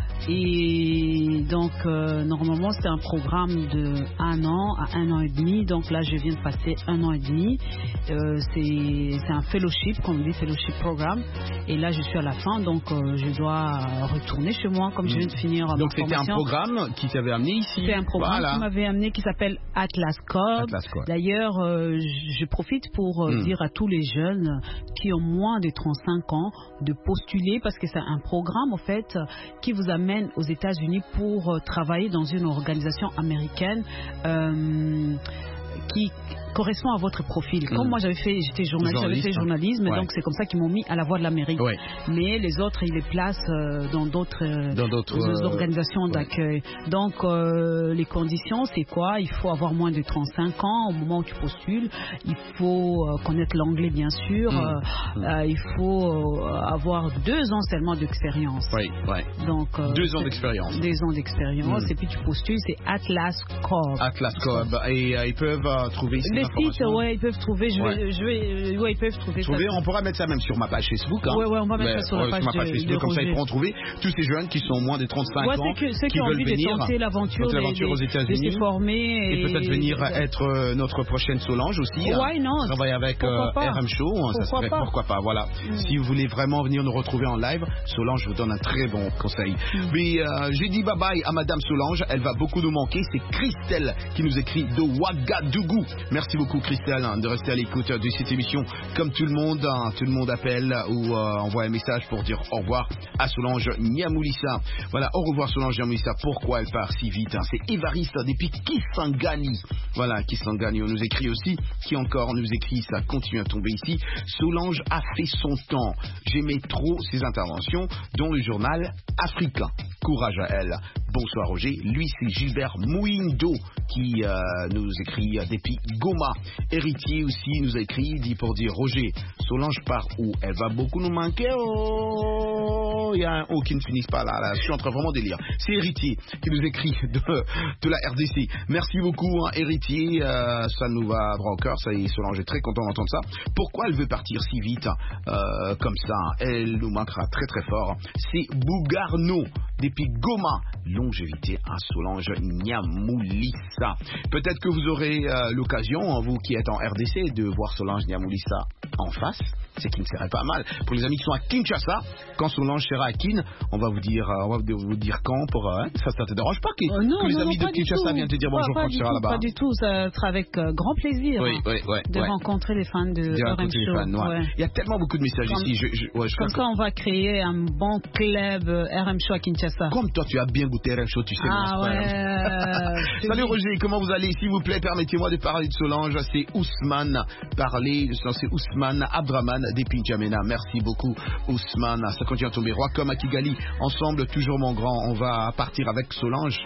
Et donc, euh, normalement, c'était un programme de un an à un an et demi. Donc là, je viens de passer un an et demi. Euh, c'est un fellowship, comme on dit, fellowship programme. Et là, je suis à la fin, donc euh, je dois retourner chez moi, comme je viens de finir ma donc formation. Donc c'était un programme qui t'avait amené ici? C'est un programme voilà. qui m'avait amené, qui s'appelle Atlas Cobb. D'ailleurs, euh, je profite pour euh, mm. dire à tous les jeunes qui ont moins de trente-cinq ans de postuler, parce que c'est un programme, en fait, qui vous amène aux États-Unis pour euh, travailler dans une organisation américaine euh, qui correspond à votre profil. Comme mmh. moi j'avais fait, j'étais journaliste, j'avais fait journalisme, ouais. Donc c'est comme ça qu'ils m'ont mis à la Voix de l'Amérique. Ouais. Mais les autres, ils les placent euh, dans d'autres euh, organisations euh, d'accueil. Ouais. Donc euh, les conditions, c'est quoi? Il faut avoir moins de trente-cinq ans au moment où tu postules. Il faut euh, connaître l'anglais, bien sûr. Mmh. Euh, mmh. Euh, il faut euh, avoir deux ans seulement d'expérience. Oui, ouais. Donc euh, deux ans d'expérience. Deux ans d'expérience. Mmh. Et puis tu postules, c'est Atlas Cobb. Atlas Cobb. Et euh, ils peuvent euh, trouver les sites, ouais, ils peuvent trouver. Je vais, ouais. je vais, ouais, ils peuvent trouver. trouver ça. On pourra mettre ça même sur ma page Facebook. Hein. Ouais, ouais, on va mettre Mais, ça sur, la page, sur ma page Facebook. Comme ça, ils pourront trouver tous ces jeunes qui sont moins de trente-cinq ouais, ans, que, ceux qui, qui ont veulent envie venir, de tenter l'aventure aux États-Unis, de se former et, et peut-être venir et... être euh, notre prochaine Solange aussi. Ouais, hein. non. Travailler avec euh, R M Show. Pourquoi ça serait, pas. Pourquoi pas. Voilà. Mm. Si vous voulez vraiment venir nous retrouver en live, Solange vous donne un très bon conseil. Mm. Mais euh, j'ai dit bye bye à Madame Solange. Elle va beaucoup nous manquer. C'est Christelle qui nous écrit de Ouagadougou. Merci Merci beaucoup Christelle hein, de rester à l'écoute de cette émission. Comme tout le monde, hein, tout le monde appelle ou euh, envoie un message pour dire au revoir à Solange Niamoulissa. Voilà, au revoir Solange Niamoulissa. Pourquoi elle part si vite hein? C'est Évariste depuis Kisangani. Voilà, Kisangani, on nous écrit aussi. Qui encore nous écrit, ça continue à tomber ici. Solange a fait son temps. J'aimais trop ses interventions, dont le journal Africain. Courage à elle. Bonsoir Roger. Lui c'est Gilbert Mouindo qui euh, nous écrit euh, depuis Goma. Héritier aussi nous a écrit, dit pour dire Roger, Solange part où? Elle va beaucoup nous manquer. Oh, il y a un O qui ne finisse pas là, là. Je suis en train vraiment de lire. C'est Héritier qui nous écrit de, de la R D C. Merci beaucoup hein, Héritier. Euh, ça nous va droit au cœur. Ça y est, Solange est très content d'entendre ça. Pourquoi elle veut partir si vite euh, comme ça? Elle nous manquera très très fort. C'est Bougarno depuis Goma. Longévité à Solange Niamoulissa. Peut-être que vous aurez euh, l'occasion, vous qui êtes en R D C, de voir Solange Niamoulissa en face. C'est qui ne serait pas mal. Pour les amis qui sont à Kinshasa, quand Solange sera à Kin, on va vous dire, euh, on va vous dire quand pour. Euh, ça, ça te dérange pas que, euh, non, que les non, amis non, de Kinshasa viennent te dire bonjour pas, quand pas tu seras là-bas? Pas du tout. Ça sera avec euh, grand plaisir oui, oui, oui, de ouais. rencontrer les fans de de R M Show. Fans, ouais. Ouais. Il y a tellement beaucoup de messages comme, ici. Je, je, ouais, je comme ça, on va créer un bon club euh, R M Show à Kinshasa. Comme toi, tu as bien goûté R M Show, tu sais. Ah ouais. Salut Roger, comment vous allez? S'il vous plaît, permettez-moi de parler de Solange. C'est Ousmane. Parler, c'est Ousmane Abdraman depuis N'Djamena. Merci beaucoup Ousmane. Ça continue à tomber. Roi comme à Kigali. Ensemble, toujours mon grand. On va partir avec Solange.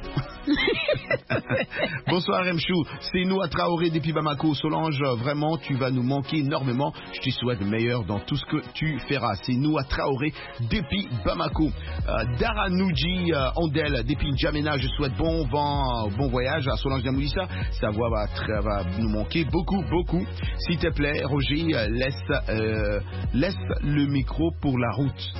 Bonsoir Remchou, c'est nous à Traoré depuis Bamako. Solange, vraiment tu vas nous manquer énormément. Je te souhaite le meilleur dans tout ce que tu feras. C'est nous à Traoré depuis Bamako. euh, Daranouji euh, Ondel depuis N'Djamena. Je souhaite bon vent, bon voyage à Solange Niamoulissa. Sa voix va, très, va nous manquer beaucoup, beaucoup. S'il te plaît Roger, laisse, euh, laisse le micro pour la route.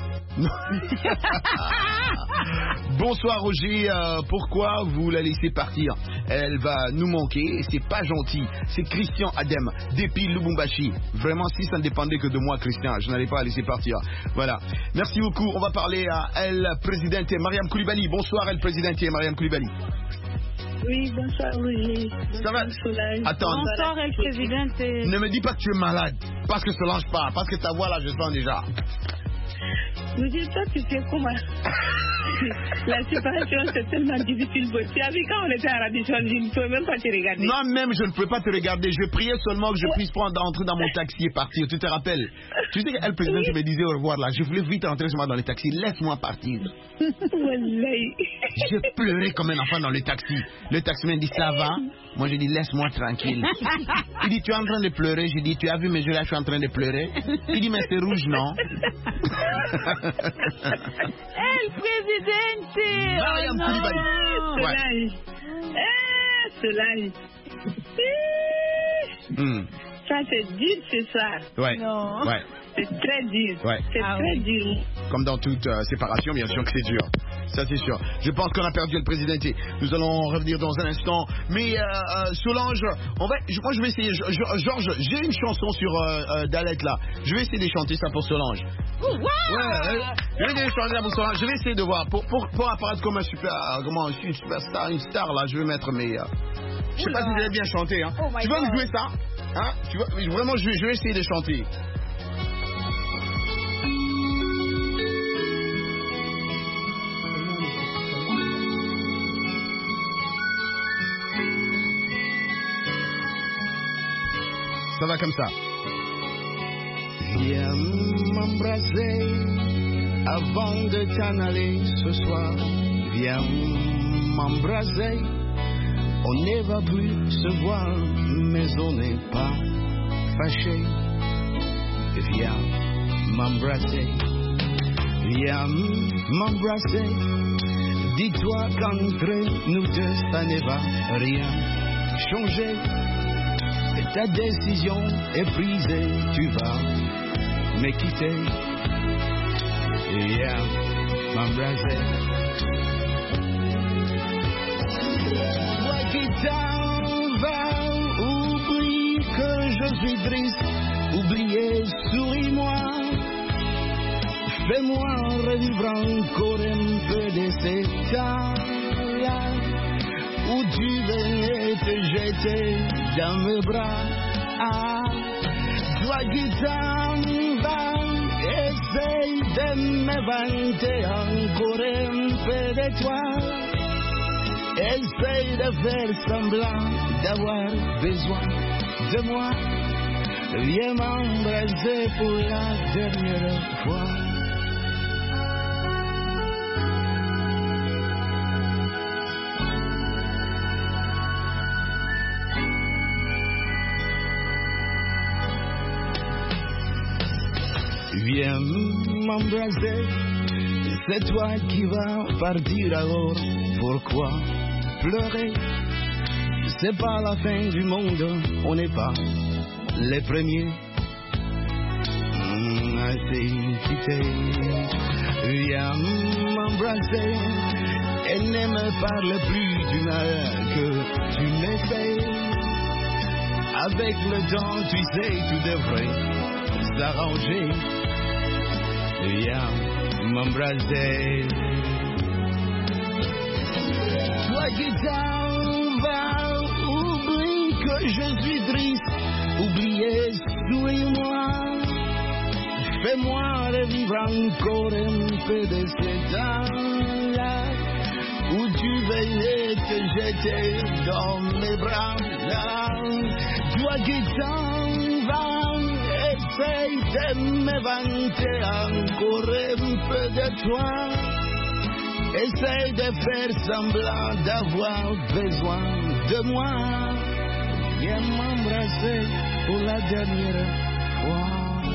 Bonsoir Roger, euh, pourquoi vous la laissez partir? Elle va nous manquer, c'est pas gentil. C'est Christian Adem, depuis Lubumbashi. Vraiment, si ça ne dépendait que de moi, Christian, je n'allais pas la laisser partir. Voilà. Merci beaucoup. On va parler à El Presidente Mariam Koulibaly. Bonsoir El Presidente Mariam Koulibaly. Oui, bonsoir Roger. Ça va? Attends. Bonsoir El Presidente. Ne me dis pas que tu es malade, parce que Solange part, parce que ta voix là, je sens déjà. Vous dites toi, tu sais comment la séparation c'est tellement difficile. Tu as vu quand on était à Arabie Saoudite, je ne peux même pas te regarder. Non, même je ne peux pas te regarder. Je priais seulement que je puisse prendre, entrer dans mon taxi et partir. Tu te rappelles? Tu sais qu'elle président oui. me disait au revoir là. Je voulais vite entrer seulement dans le taxi. Laisse-moi partir. Je pleurais comme un enfant dans le taxi. Le taximan dit ça va. Moi je dis laisse-moi tranquille. Il dit tu es en train de pleurer. Je dis tu as vu mes yeux là, je suis en train de pleurer. Il dit mais c'est rouge non? El Presidente. Mariam Koulibaly. Solange. Eh, Solange. Mm. Ça c'est dur ce soir. Ouais. Non. Ouais. C'est très dur. Ouais. C'est ah, très oui. dur. Comme dans toute euh, séparation, bien sûr que c'est dur. Ça c'est sûr. Je pense qu'on a perdu le président. Nous allons revenir dans un instant. Mais euh, euh, Solange, on va, je, moi je vais essayer. Georges, j'ai une chanson sur euh, euh, Dalet là. Je vais essayer de chanter ça pour Solange. Wow. Ouais, euh, je vais essayer de chanter ça pour Solange. Je vais essayer de voir. Pour, pour, pour apparaître comme un super, euh, comment, une superstar, une star là, je vais mettre mes... Euh, je sais pas si vous avez bien chanté. Hein. Oh tu vas me jouer ça hein? Tu vas, vraiment, je vais, je vais essayer de chanter. Ça va comme ça. Viens m'embrasser avant de t'en aller ce soir. Viens m'embrasser. On ne va plus se voir, mais on n'est pas fâché. Viens m'embrasser. Viens m'embrasser. Dis-toi qu'entre nous deux, ça ne va rien changer. Ta décision est prise, tu vas me quitter. Viens m'embrasser. Toi qui t'en vas, oublie que je suis triste. Oubliez, souris-moi. Fais-moi revivre encore un peu de cet temps-là. où tu venais te jeter dans mes bras. Ah, toi qui t'en vas, essaye de m'inventer encore un peu de toi. Essaye de faire semblant d'avoir besoin de moi. Viens m'embrasser pour la dernière fois. Viens m'embrasser, c'est toi qui vas partir alors. Pourquoi pleurer? C'est pas la fin du monde, on n'est pas les premiers à se quitter. Viens m'embrasser et ne me parle plus du mal que tu me fais. Avec le temps, tu sais, tout devrait s'arranger. Viens m'embrasser. Toi qui t'en vas, oublie que je suis triste. Oubliez, suis-moi. Fais-moi revivre encore un peu de ce temps-là où tu venais te jeter dans mes bras. Là, toi qui t'en vas, essaye de m'inventer encore un peu de toi. Essaye de faire semblant d'avoir besoin de moi. Viens m'embrasser pour la dernière fois.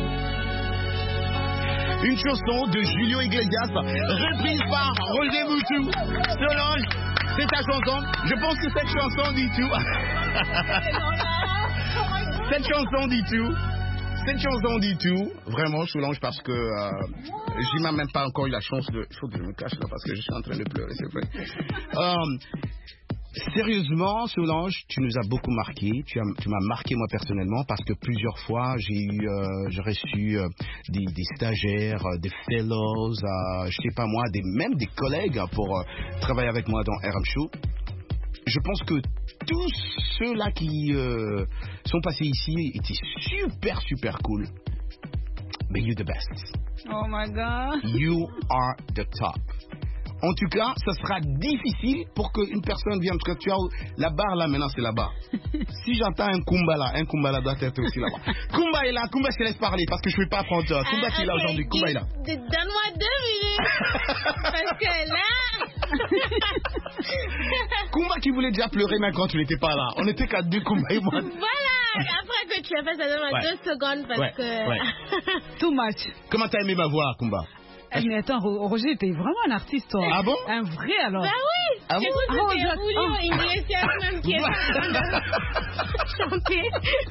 Une chanson de Julio Iglesias, reprise par Roger Moutou. Solange, c'est ta chanson. Je pense que cette chanson dit tout. Cette chanson dit tout. Cette chanson dit tout. Vraiment, Solange, parce que euh, j'ai même pas encore eu la chance de... Il faut que je me cache là parce que je suis en train de pleurer, c'est vrai. Euh, Sérieusement, Solange, tu nous as beaucoup marqué. Tu, as, tu m'as marqué moi personnellement parce que plusieurs fois j'ai eu, euh, j'ai reçu euh, des, des stagiaires, euh, des fellows, euh, je sais pas moi, des, même des collègues pour euh, travailler avec moi dans R M Show. Je pense que tous ceux-là qui euh, sont passés ici étaient super super cool. Mais you're the best. Oh my God. You are the top. En tout cas, ça sera difficile pour qu'une personne vienne. Parce que tu as la barre là, maintenant c'est la barre. Si j'entends un Kumba là, un Kumba là doit être aussi là-bas. Kumba est là, Kumba se laisse parler parce que je ne peux pas prendre. Uh, Kumba qui est là aujourd'hui, Kumba est là. Donne-moi deux minutes. Parce que là. Kumba qui voulait déjà pleurer même quand tu n'étais pas là. On était qu'à deux, Kumba et moi. Voilà, après que tu as fait ça, donne-moi ouais. deux secondes parce ouais. que. Ouais. Too much. Comment t'as aimé ma voix, Kumba? Eh, mais attends, Roger, t'es vraiment un artiste, toi. Ah bon? Un vrai, alors. Bah oui. Ah bon? Écoute, oh, c'était Julio oh. Iglesias même qui est en train de chanter.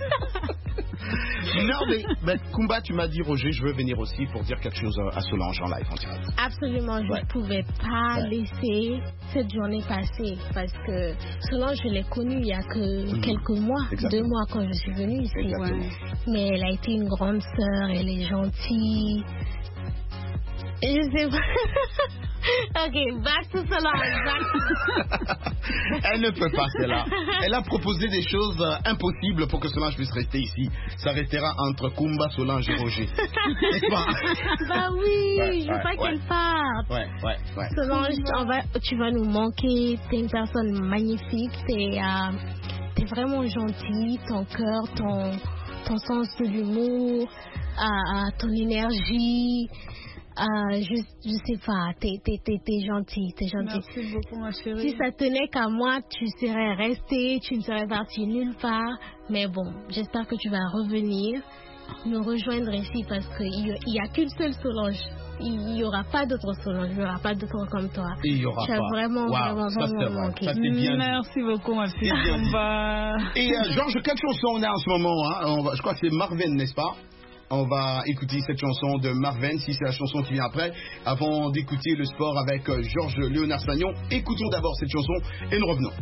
Non, mais, mais Kumba, tu m'as dit, Roger, je veux venir aussi pour dire quelque chose à Solange en live, en direct. Absolument, je ne ouais. pouvais pas ouais. laisser cette journée passer parce que Solange, je l'ai connue il y a que mmh. quelques mois, Exactement. deux mois quand je suis venue ici. Ouais. Mais elle a été une grande sœur, elle est gentille. Je sais pas. Ok, back to Solange. Back to... Elle ne peut pas, celle-là. Elle a proposé des choses euh, impossibles pour que Solange puisse rester ici. Ça restera entre Kumba, Solange et Roger. N'est-ce pas? Bah oui, ouais, je veux ouais, pas ouais. qu'elle parte. Ouais, ouais, ouais. Solange, on va, tu vas nous manquer. T'es une personne magnifique. T'es, euh, t'es vraiment gentille. Ton cœur, ton, ton sens de l'humour, euh, ton énergie. Euh, je, je sais pas, t'es, t'es, t'es, t'es gentil, t'es gentil. Merci beaucoup, ma chérie. Si ça tenait qu'à moi, tu serais restée, tu ne serais partie nulle part. Mais bon, j'espère que tu vas revenir, nous rejoindre ici parce qu'il n'y a qu'une seule Solange. Il n'y aura pas d'autre Solange, il n'y aura pas d'autre comme toi. Il n'y aura tu as pas. vraiment, wow, vraiment, ça vraiment manqué. Ça bien Merci beaucoup, ma fille. Et euh, Georges, quelle chanson on a en ce moment hein on va, je crois que c'est Marvin, n'est-ce pas? On va écouter cette chanson de Marvin, si c'est la chanson qui vient après. Avant d'écouter le sport avec Georges Léonard Sagnon, écoutons d'abord cette chanson et nous revenons.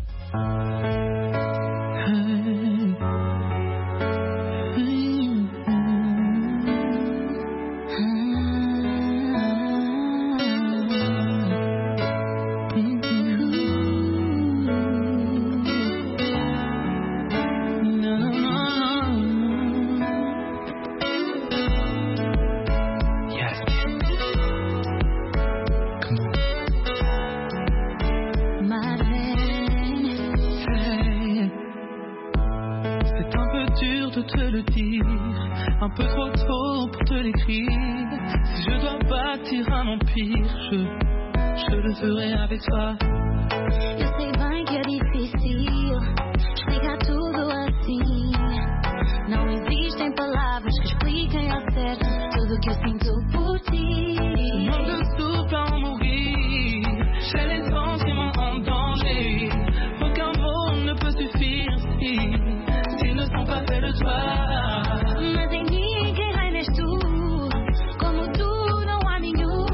peu trop tôt pour te l'écrire. Si je dois bâtir un empire, je, je le ferai avec toi. Eu sei bem que é difícil explicar tudo assim. Não existem palavras que expliquem ao certo tudo que eu sinto por ti. Manque de souffle à en mourir. J'ai les sentiments en danger. Aucun mot ne peut suffire si s'ils ne sont pas faits de toi. Mas em mim quem reinas tu, como tu não há nenhum.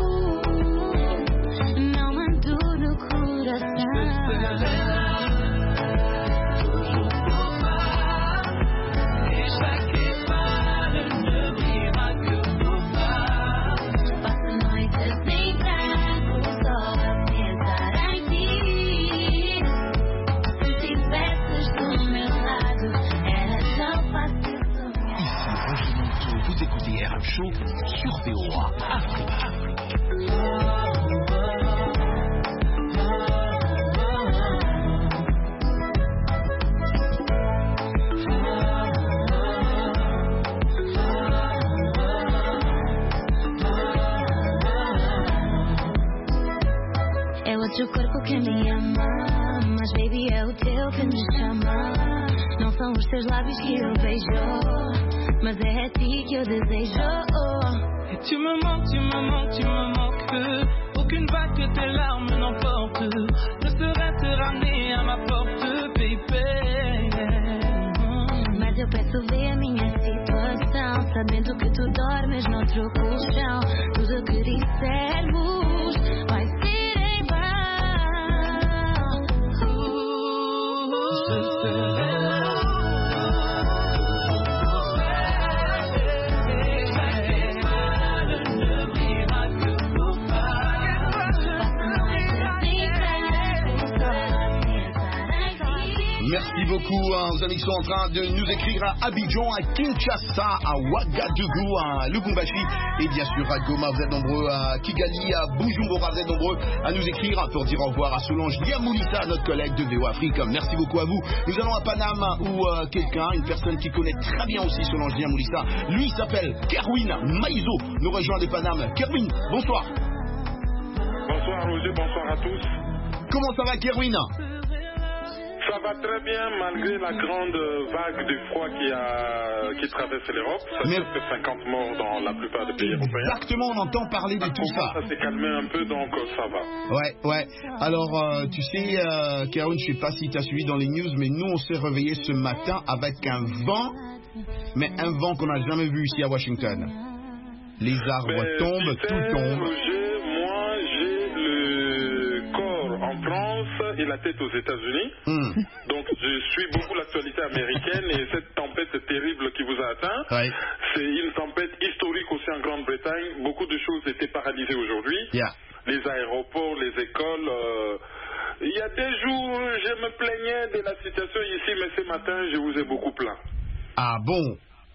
Não mando no coração. Show sur V O A Afrique. É outro corpo que me ama, mas baby é o teu que me chama. Não são os teus lábios que eu beijo, mas é a ti que eu desejo. Et tu me manques, tu me manques, tu me manques. Aucune vague que tes larmes n'emporte ne saurait te ramener à ma porte, baby. Mas eu peço ver a minha situação, sabendo que tu dormes noutro colchão. Tudo que dissermos vai ser em vão. Je serai Merci beaucoup hein, aux amis qui sont en train de nous écrire à Abidjan, à Kinshasa, à Ouagadougou, à Lubumbashi et bien sûr à Goma. Vous êtes nombreux à Kigali, à Bujumbura, vous êtes nombreux à nous écrire pour dire au revoir à Solange Niamoulissa, notre collègue de V O A Afrique. Merci beaucoup à vous. Nous allons à Paname où euh, quelqu'un, une personne qui connaît très bien aussi Solange Niamoulissa, lui s'appelle Kerwin Maïzo, nous rejoint de Paname. Kerwin, bonsoir. Bonsoir Roger, bonsoir à tous. Comment ça va Kerwin? Ça va très bien malgré la grande vague de froid qui, a, qui traverse l'Europe. Ça fait que cinquante morts dans la plupart des pays européens. Exactement, on entend parler de tout ça. Ça s'est calmé un peu, donc ça va. Ouais, ouais. Alors, euh, tu sais, euh, Caroline, je ne sais pas si tu as suivi dans les news, mais nous, on s'est réveillés ce matin avec un vent, mais un vent qu'on n'a jamais vu ici à Washington. Les arbres ben, tombent, tu sais, tout tombe. Roger, moi, j'ai le corps en France et la tête aux États-Unis. Mm. Donc, je suis beaucoup l'actualité américaine et cette tempête terrible qui vous a atteint, ouais. C'est une tempête historique aussi en Grande-Bretagne. Beaucoup de choses étaient paralysées aujourd'hui. Yeah. Les aéroports, les écoles. Euh, il y a des jours, je me plaignais de la situation ici, mais ce matin, je vous ai beaucoup plaint. Ah bon?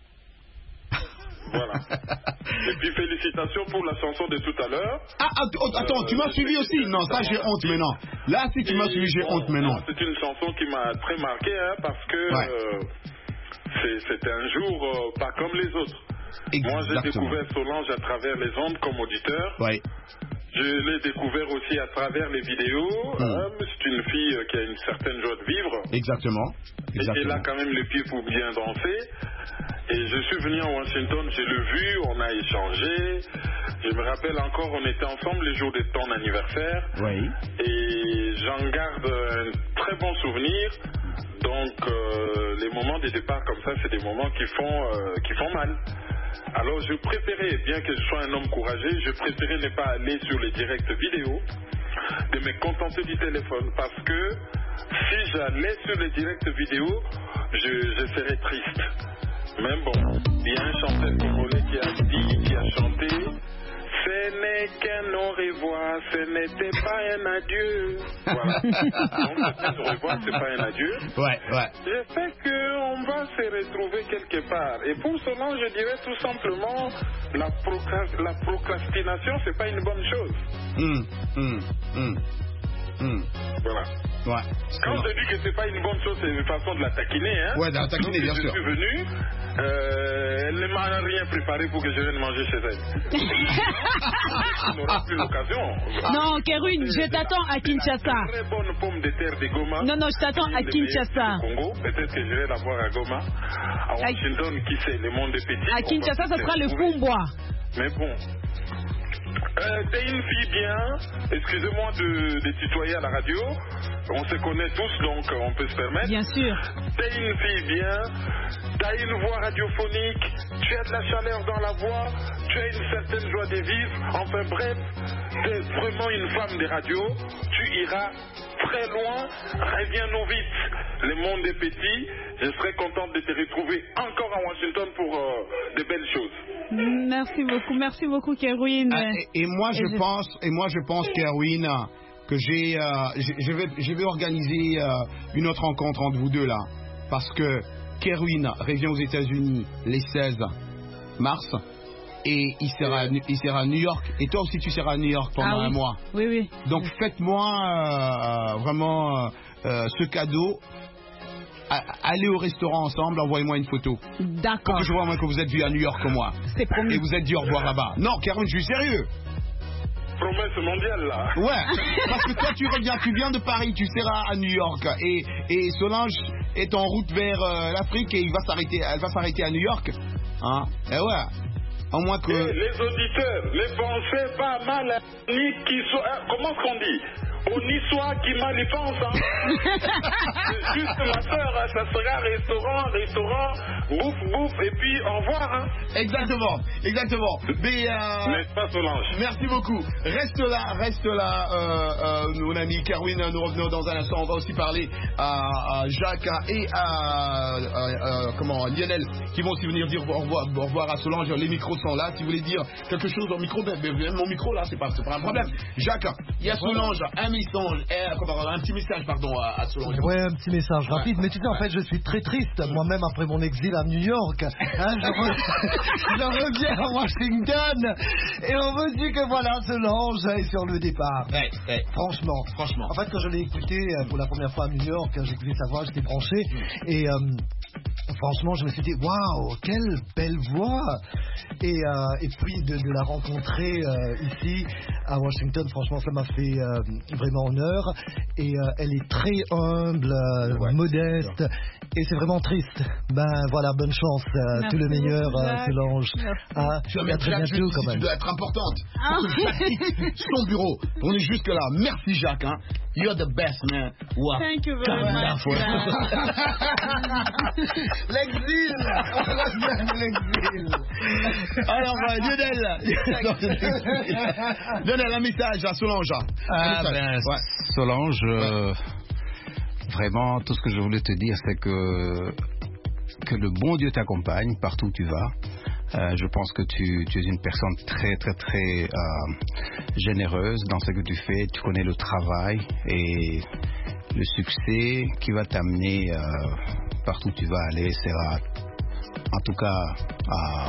Voilà. Et puis félicitations pour la chanson de tout à l'heure. Ah, attends, euh, tu m'as suivi aussi? Non, ça j'ai honte maintenant. Là, si tu m'as suivi, j'ai bon, honte maintenant. C'est une chanson qui m'a très marqué hein, parce que ouais. euh, c'était un jour euh, pas comme les autres. Exactement. Moi, j'ai découvert Solange à travers les ondes comme auditeur. Ouais. Je l'ai découvert aussi à travers les vidéos. Mmh. Hein, c'est une fille qui a une certaine joie de vivre. Exactement. Exactement. Et elle a quand même les pieds pour bien danser. Et je suis venu à Washington, je l'ai vu, on a échangé. Je me rappelle encore, on était ensemble les jours de ton anniversaire. Oui. Et j'en garde un très bon souvenir. Donc, euh, les moments de départ comme ça, c'est des moments qui font, euh, qui font mal. Alors, je préférais, bien que je sois un homme courageux, je préférais ne pas aller sur les directs vidéo, de me contenter du téléphone. Parce que si j'allais sur les directs vidéo, je, je serais triste. Mais bon, il y a un chanteur congolais qui a dit, qui a chanté, ce n'est qu'un au revoir, ce n'était pas un adieu. Voilà. Donc, ce au revoir, c'est pas un adieu. Ouais, ouais. Je sais qu'on va se retrouver quelque part. Et pour cela, je dirais tout simplement, la, procrast- la procrastination, c'est pas une bonne chose. Hum, hum, hum. Mmh. Voilà. Ouais. Quand je dis que c'est pas une bonne chose, c'est une façon de la taquiner. Hein. Ouais, de la taquiner, bien je sûr. Je suis venu, euh, elle ne m'a rien préparé pour que je vienne manger chez elle. On n'aura plus l'occasion. Non, Kerwin, je t'attends à Kinshasa. Une très bonne pomme de terre de Goma. Non, non, je t'attends à Kinshasa. Congo. Peut-être que je vais la voir à Goma. À Washington, qui sait, le monde est petit. À Kinshasa, ça sera le Fumbois. Mais bon. Euh, t'es une fille bien, excusez-moi de, de tutoyer à la radio, on se connaît tous donc on peut se permettre. Bien sûr. T'es une fille bien, t'as une voix radiophonique, tu as de la chaleur dans la voix, tu as une certaine joie de vivre, enfin bref, t'es vraiment une femme de radio, tu iras très loin, reviens-nous vite, le monde est petit, je serais contente de te retrouver encore à Washington pour euh, de belles choses. Merci beaucoup, merci beaucoup Kerwin. Ah, et, et moi je, je pense, et moi je pense Kerwin, que j'ai, euh, je vais, je vais organiser euh, une autre rencontre entre vous deux là, parce que Kerwin revient aux États-Unis les seize mars et il sera, il sera à New York et toi aussi tu seras à New York pendant ah, oui. un mois. Oui oui. Donc faites-moi euh, vraiment euh, ce cadeau. Allez au restaurant ensemble, envoyez-moi une photo. D'accord. Pour que je vois que vous êtes vu à New York comme moi. C'est promis. Et vous êtes dit au revoir là-bas. Non, Kerwin, je suis sérieux. Promesse mondiale là. Ouais, parce que toi tu reviens, tu viens de Paris, tu seras à New York et, et Solange est en route vers euh, l'Afrique et il va s'arrêter, elle va s'arrêter à New York. Hein? Et ouais. Au moins que... Et les auditeurs, ne pensez pas mal ni qui soit... Comment est-ce qu'on dit? On y soit qui mal y pense. Hein. C'est juste ma soeur, hein, ça sera restaurant, restaurant, bouffe, bouffe, et puis au revoir. Hein. Exactement, exactement. Mais, euh, N'est-ce pas Solange? Merci beaucoup. Reste là, reste là, euh, euh, mon ami Kerwin. Nous revenons dans un instant. On va aussi parler à, à Jacques et à, à, à comment, Lionel qui vont aussi venir dire au revoir, au revoir à Solange. Les micros sont là. Si vous voulez dire quelque chose au micro, ben, ben, mon micro là, c'est pas, c'est pas un problème. Jacques, il y a Solange, un message, un petit message pardon à, à Solange. Ouais, un petit message rapide. Ouais. Mais tu sais, en fait, je suis très triste moi-même après mon exil à New York. Hein, je, re... je reviens à Washington et on me dit que voilà, Solange est sur le départ. Ouais, ouais. Franchement, franchement. En fait, quand je l'ai écouté pour la première fois à New York, j'ai écouté sa voix, j'étais branché mmh. et euh, franchement, je me suis dit waouh, quelle belle voix. Et, euh, et puis de, de la rencontrer euh, ici à Washington, franchement, ça m'a fait euh, vraiment honneur. Et euh, elle est très humble, euh, ouais, modeste, et c'est vraiment triste. Ben voilà, bonne chance, euh, tout le meilleur, euh, Solange. Ah, tu vas très bientôt, quand même. Tu dois être importante. Ah. Son bureau. On est jusque là. Merci Jacques. Hein. You're the best man. Wow. Thank you very much. L'exil. L'exil. Alors, euh, Lionel. Lionel, un message à Solange. Ah, ben, ouais. Solange, euh, ouais. Vraiment, tout ce que je voulais te dire, c'est que, que le bon Dieu t'accompagne partout où tu vas. Euh, je pense que tu, tu es une personne très, très, très euh, généreuse dans ce que tu fais. Tu connais le travail et le succès qui va t'amener euh, partout où tu vas aller sera, en tout cas, euh,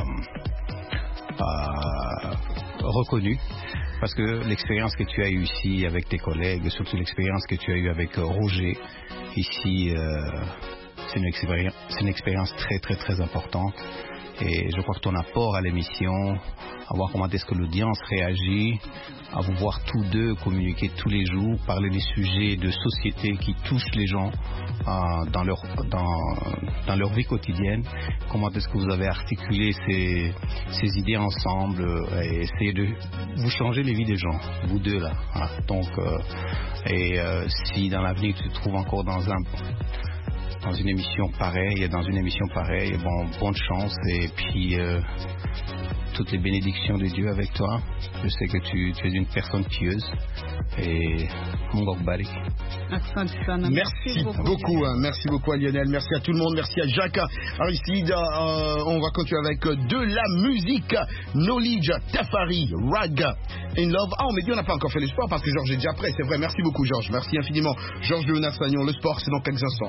euh, reconnu. Parce que l'expérience que tu as eue ici avec tes collègues, surtout l'expérience que tu as eue avec Roger, ici, euh, c'est une expérience, c'est une expérience très, très, très importante. Et je crois que ton apport à l'émission, à voir comment est-ce que l'audience réagit, à vous voir tous deux communiquer tous les jours, parler des sujets de société qui touchent les gens euh, dans, leur, dans, dans leur vie quotidienne, comment est-ce que vous avez articulé ces, ces idées ensemble euh, et essayer de vous changer les vies des gens, vous deux là. Hein. Donc, euh, et euh, si dans l'avenir tu te trouves encore dans un... dans une émission pareille, dans une émission pareille, bon, bonne chance et puis euh, toutes les bénédictions de Dieu avec toi. Je sais que tu, tu es une personne pieuse et Mungu akubariki. Merci beaucoup, beaucoup hein. Merci beaucoup à Lionel, merci à tout le monde, merci à Jacques Aristide. Euh, on va continuer avec de la musique. Knowledge, Tafari, Rag, In Love. Ah, on m'a dit on n'a pas encore fait le sport parce que Georges est déjà prêt, c'est vrai. Merci beaucoup Georges, merci infiniment. Georges Léonard Sagnon, le sport c'est dans quelques instants.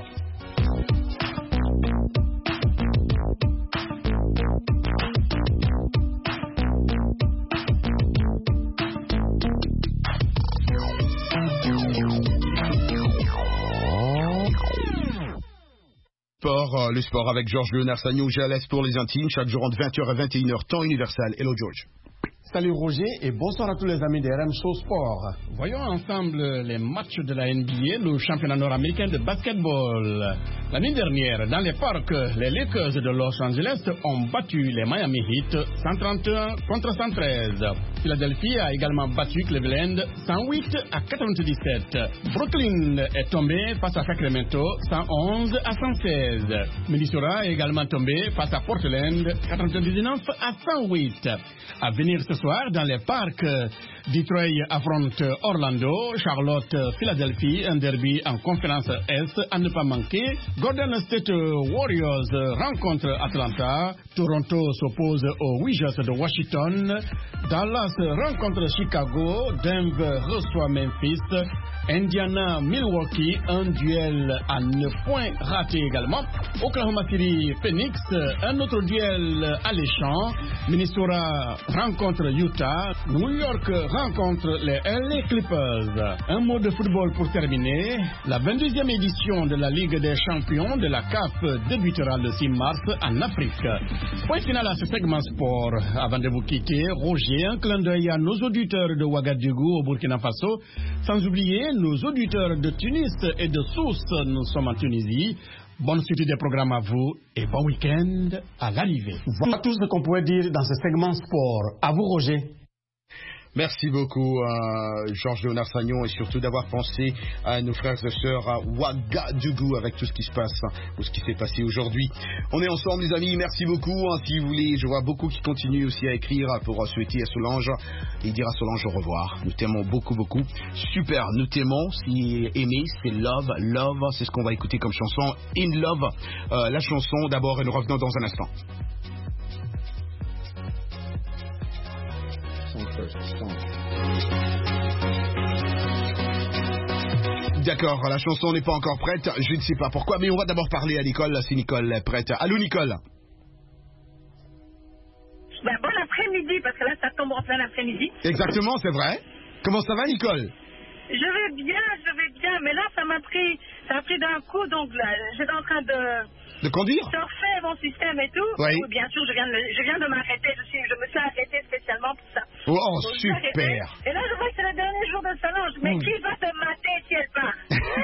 Thank you. sport, euh, le sport avec Georges Léonard Sagnon, G L S pour les intimes, chaque jour entre vingt heures et vingt et une heures, temps universel. Hello George. Salut Roger et bonsoir à tous les amis de R M Show Sport. Voyons ensemble les matchs de la N B A, le championnat nord-américain de basketball. L'année dernière, dans les parcs, les Lakers de Los Angeles ont battu les Miami Heat cent trente et un contre cent treize. Philadelphie a également battu Cleveland cent huit à quatre-vingt-dix-sept. Brooklyn est tombé face à Sacramento cent onze à cent seize. Minnesota est également tombé face à Portland quatre-vingt-dix-neuf à cent huit. À venir ce soir dans les parcs, Detroit affronte Orlando, Charlotte, Philadelphie, un derby en conférence Est à ne pas manquer. Golden State Warriors rencontre Atlanta, Toronto s'oppose aux Wizards de Washington, Dallas rencontre Chicago, Denver reçoit Memphis, Indiana, Milwaukee, un duel à neuf points raté également. Oklahoma City, Phoenix, un autre duel alléchant. Minnesota rencontre Utah. New York rencontre les L A Clippers. Un mot de football pour terminer. La vingt-deuxième édition de la Ligue des champions de la C A F débutera le six mars en Afrique. Point final à ce segment sport. Avant de vous quitter, Roger, un clin d'œil à nos auditeurs de Ouagadougou au Burkina Faso, sans oublier nos auditeurs de Tunis et de Sousse. Nous sommes en Tunisie. Bonne suite des programmes à vous et bon week-end à l'arrivée. Voilà tout ce qu'on pouvait dire dans ce segment sport. À vous Roger. Merci beaucoup, euh, Georges Léonard Sagnon, et surtout d'avoir pensé à nos frères et sœurs à Ouagadougou avec tout ce qui se passe, ou ce qui s'est passé aujourd'hui. On est ensemble, les amis. Merci beaucoup. Hein, si vous voulez, je vois beaucoup qui continuent aussi à écrire pour souhaiter à Solange et dire à Solange au revoir. Nous t'aimons beaucoup, beaucoup. Super, nous t'aimons. Si aimer, c'est love, love, c'est ce qu'on va écouter comme chanson. In Love, euh, la chanson d'abord, et nous revenons dans un instant. D'accord, la chanson n'est pas encore prête, je ne sais pas pourquoi, mais on va d'abord parler à Nicole, si Nicole est prête. Allô Nicole. Ben, bon après-midi, parce que là ça tombe en plein après-midi. Exactement, c'est vrai. Comment ça va Nicole? Je vais bien, je vais bien, mais là ça m'a pris, ça m'a pris d'un coup, donc là, j'étais en train de... De conduire? Surfer mon système et tout. Oui. Oui, bien sûr, je viens de, je viens de m'arrêter, je, suis, je me suis arrêtée spécialement pour ça. Oh, donc, super. Et là je vois que c'est le dernier jour de Solange, mais mmh. qui va te mater si elle part?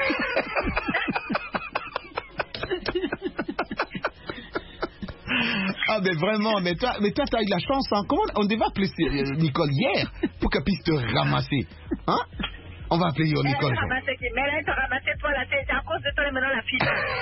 Ah mais vraiment, mais toi, mais toi t'as eu de la chance, hein. Comment on devait appeler Nicole hier pour qu'elle puisse te ramasser, hein? On va appeler Nicole. Elle ramassé qui? Mais elle t'a ramassé toi là, c'est à cause de toi maintenant la fille.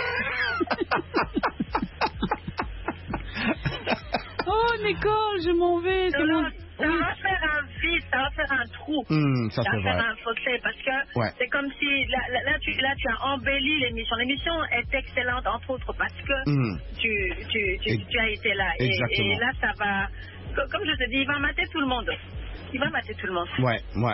Oh Nicole, je m'en vais. Non, non, ça oui. va faire un vide, ça va faire un trou. Mmh, ça, ça va faire vrai. un fossé parce que ouais. c'est comme si là, là, là, tu, là tu as embelli l'émission. L'émission est excellente entre autres parce que mmh. tu, tu, tu, tu as été là. Et, et là ça va, comme je te dis, il va mater tout le monde. Il va mater tout le monde. Ouais, ouais.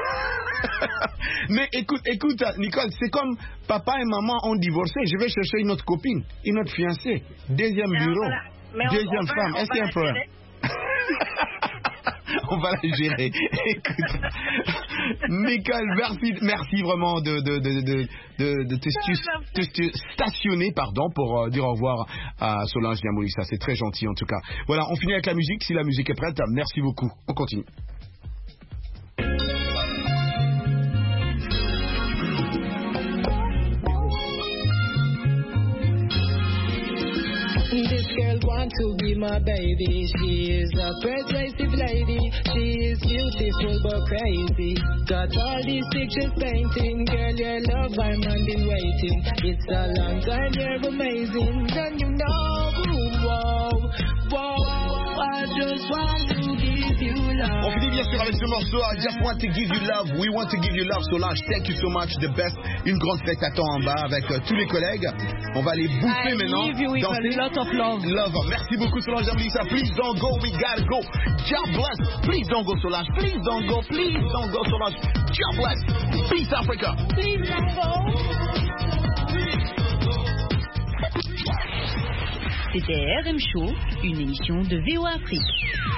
Mais écoute, écoute, Nicole, c'est comme papa et maman ont divorcé. Je vais chercher une autre copine, une autre fiancée, deuxième bureau, voilà. deuxième on, on femme. Est-ce qu'il y a un problème? On va la gérer. Écoute, Nicole, merci, merci vraiment de, de, de, de, de, de te, stu, te stationner pardon, pour euh, dire au revoir à Solange Niamoulissa. C'est très gentil en tout cas. Voilà, on finit avec la musique. Si la musique est prête, merci beaucoup. On continue. This girl wants to be my baby. She is a persuasive lady. She is beautiful but crazy. Got all these pictures painting. Girl, your love I'm been waiting. It's a long time, you're amazing. Don't you know? Wow, wow, I just want to give you love. On finit bien sûr avec ce morceau. I just want to give you love. We want to give you love. Solange, thank you so much. The best. Une grande fête attend en bas avec euh, tous les collègues. On va les bouffer I maintenant. Give you with a lot of love. Love. Merci beaucoup Solange Niamoulissa. Please don't go. We gotta go. God bless. Please don't go Solange. Please don't go. Please don't go Solange. God bless. Peace Africa. Please don't go. C'était R M Show, une émission de V O Afrique.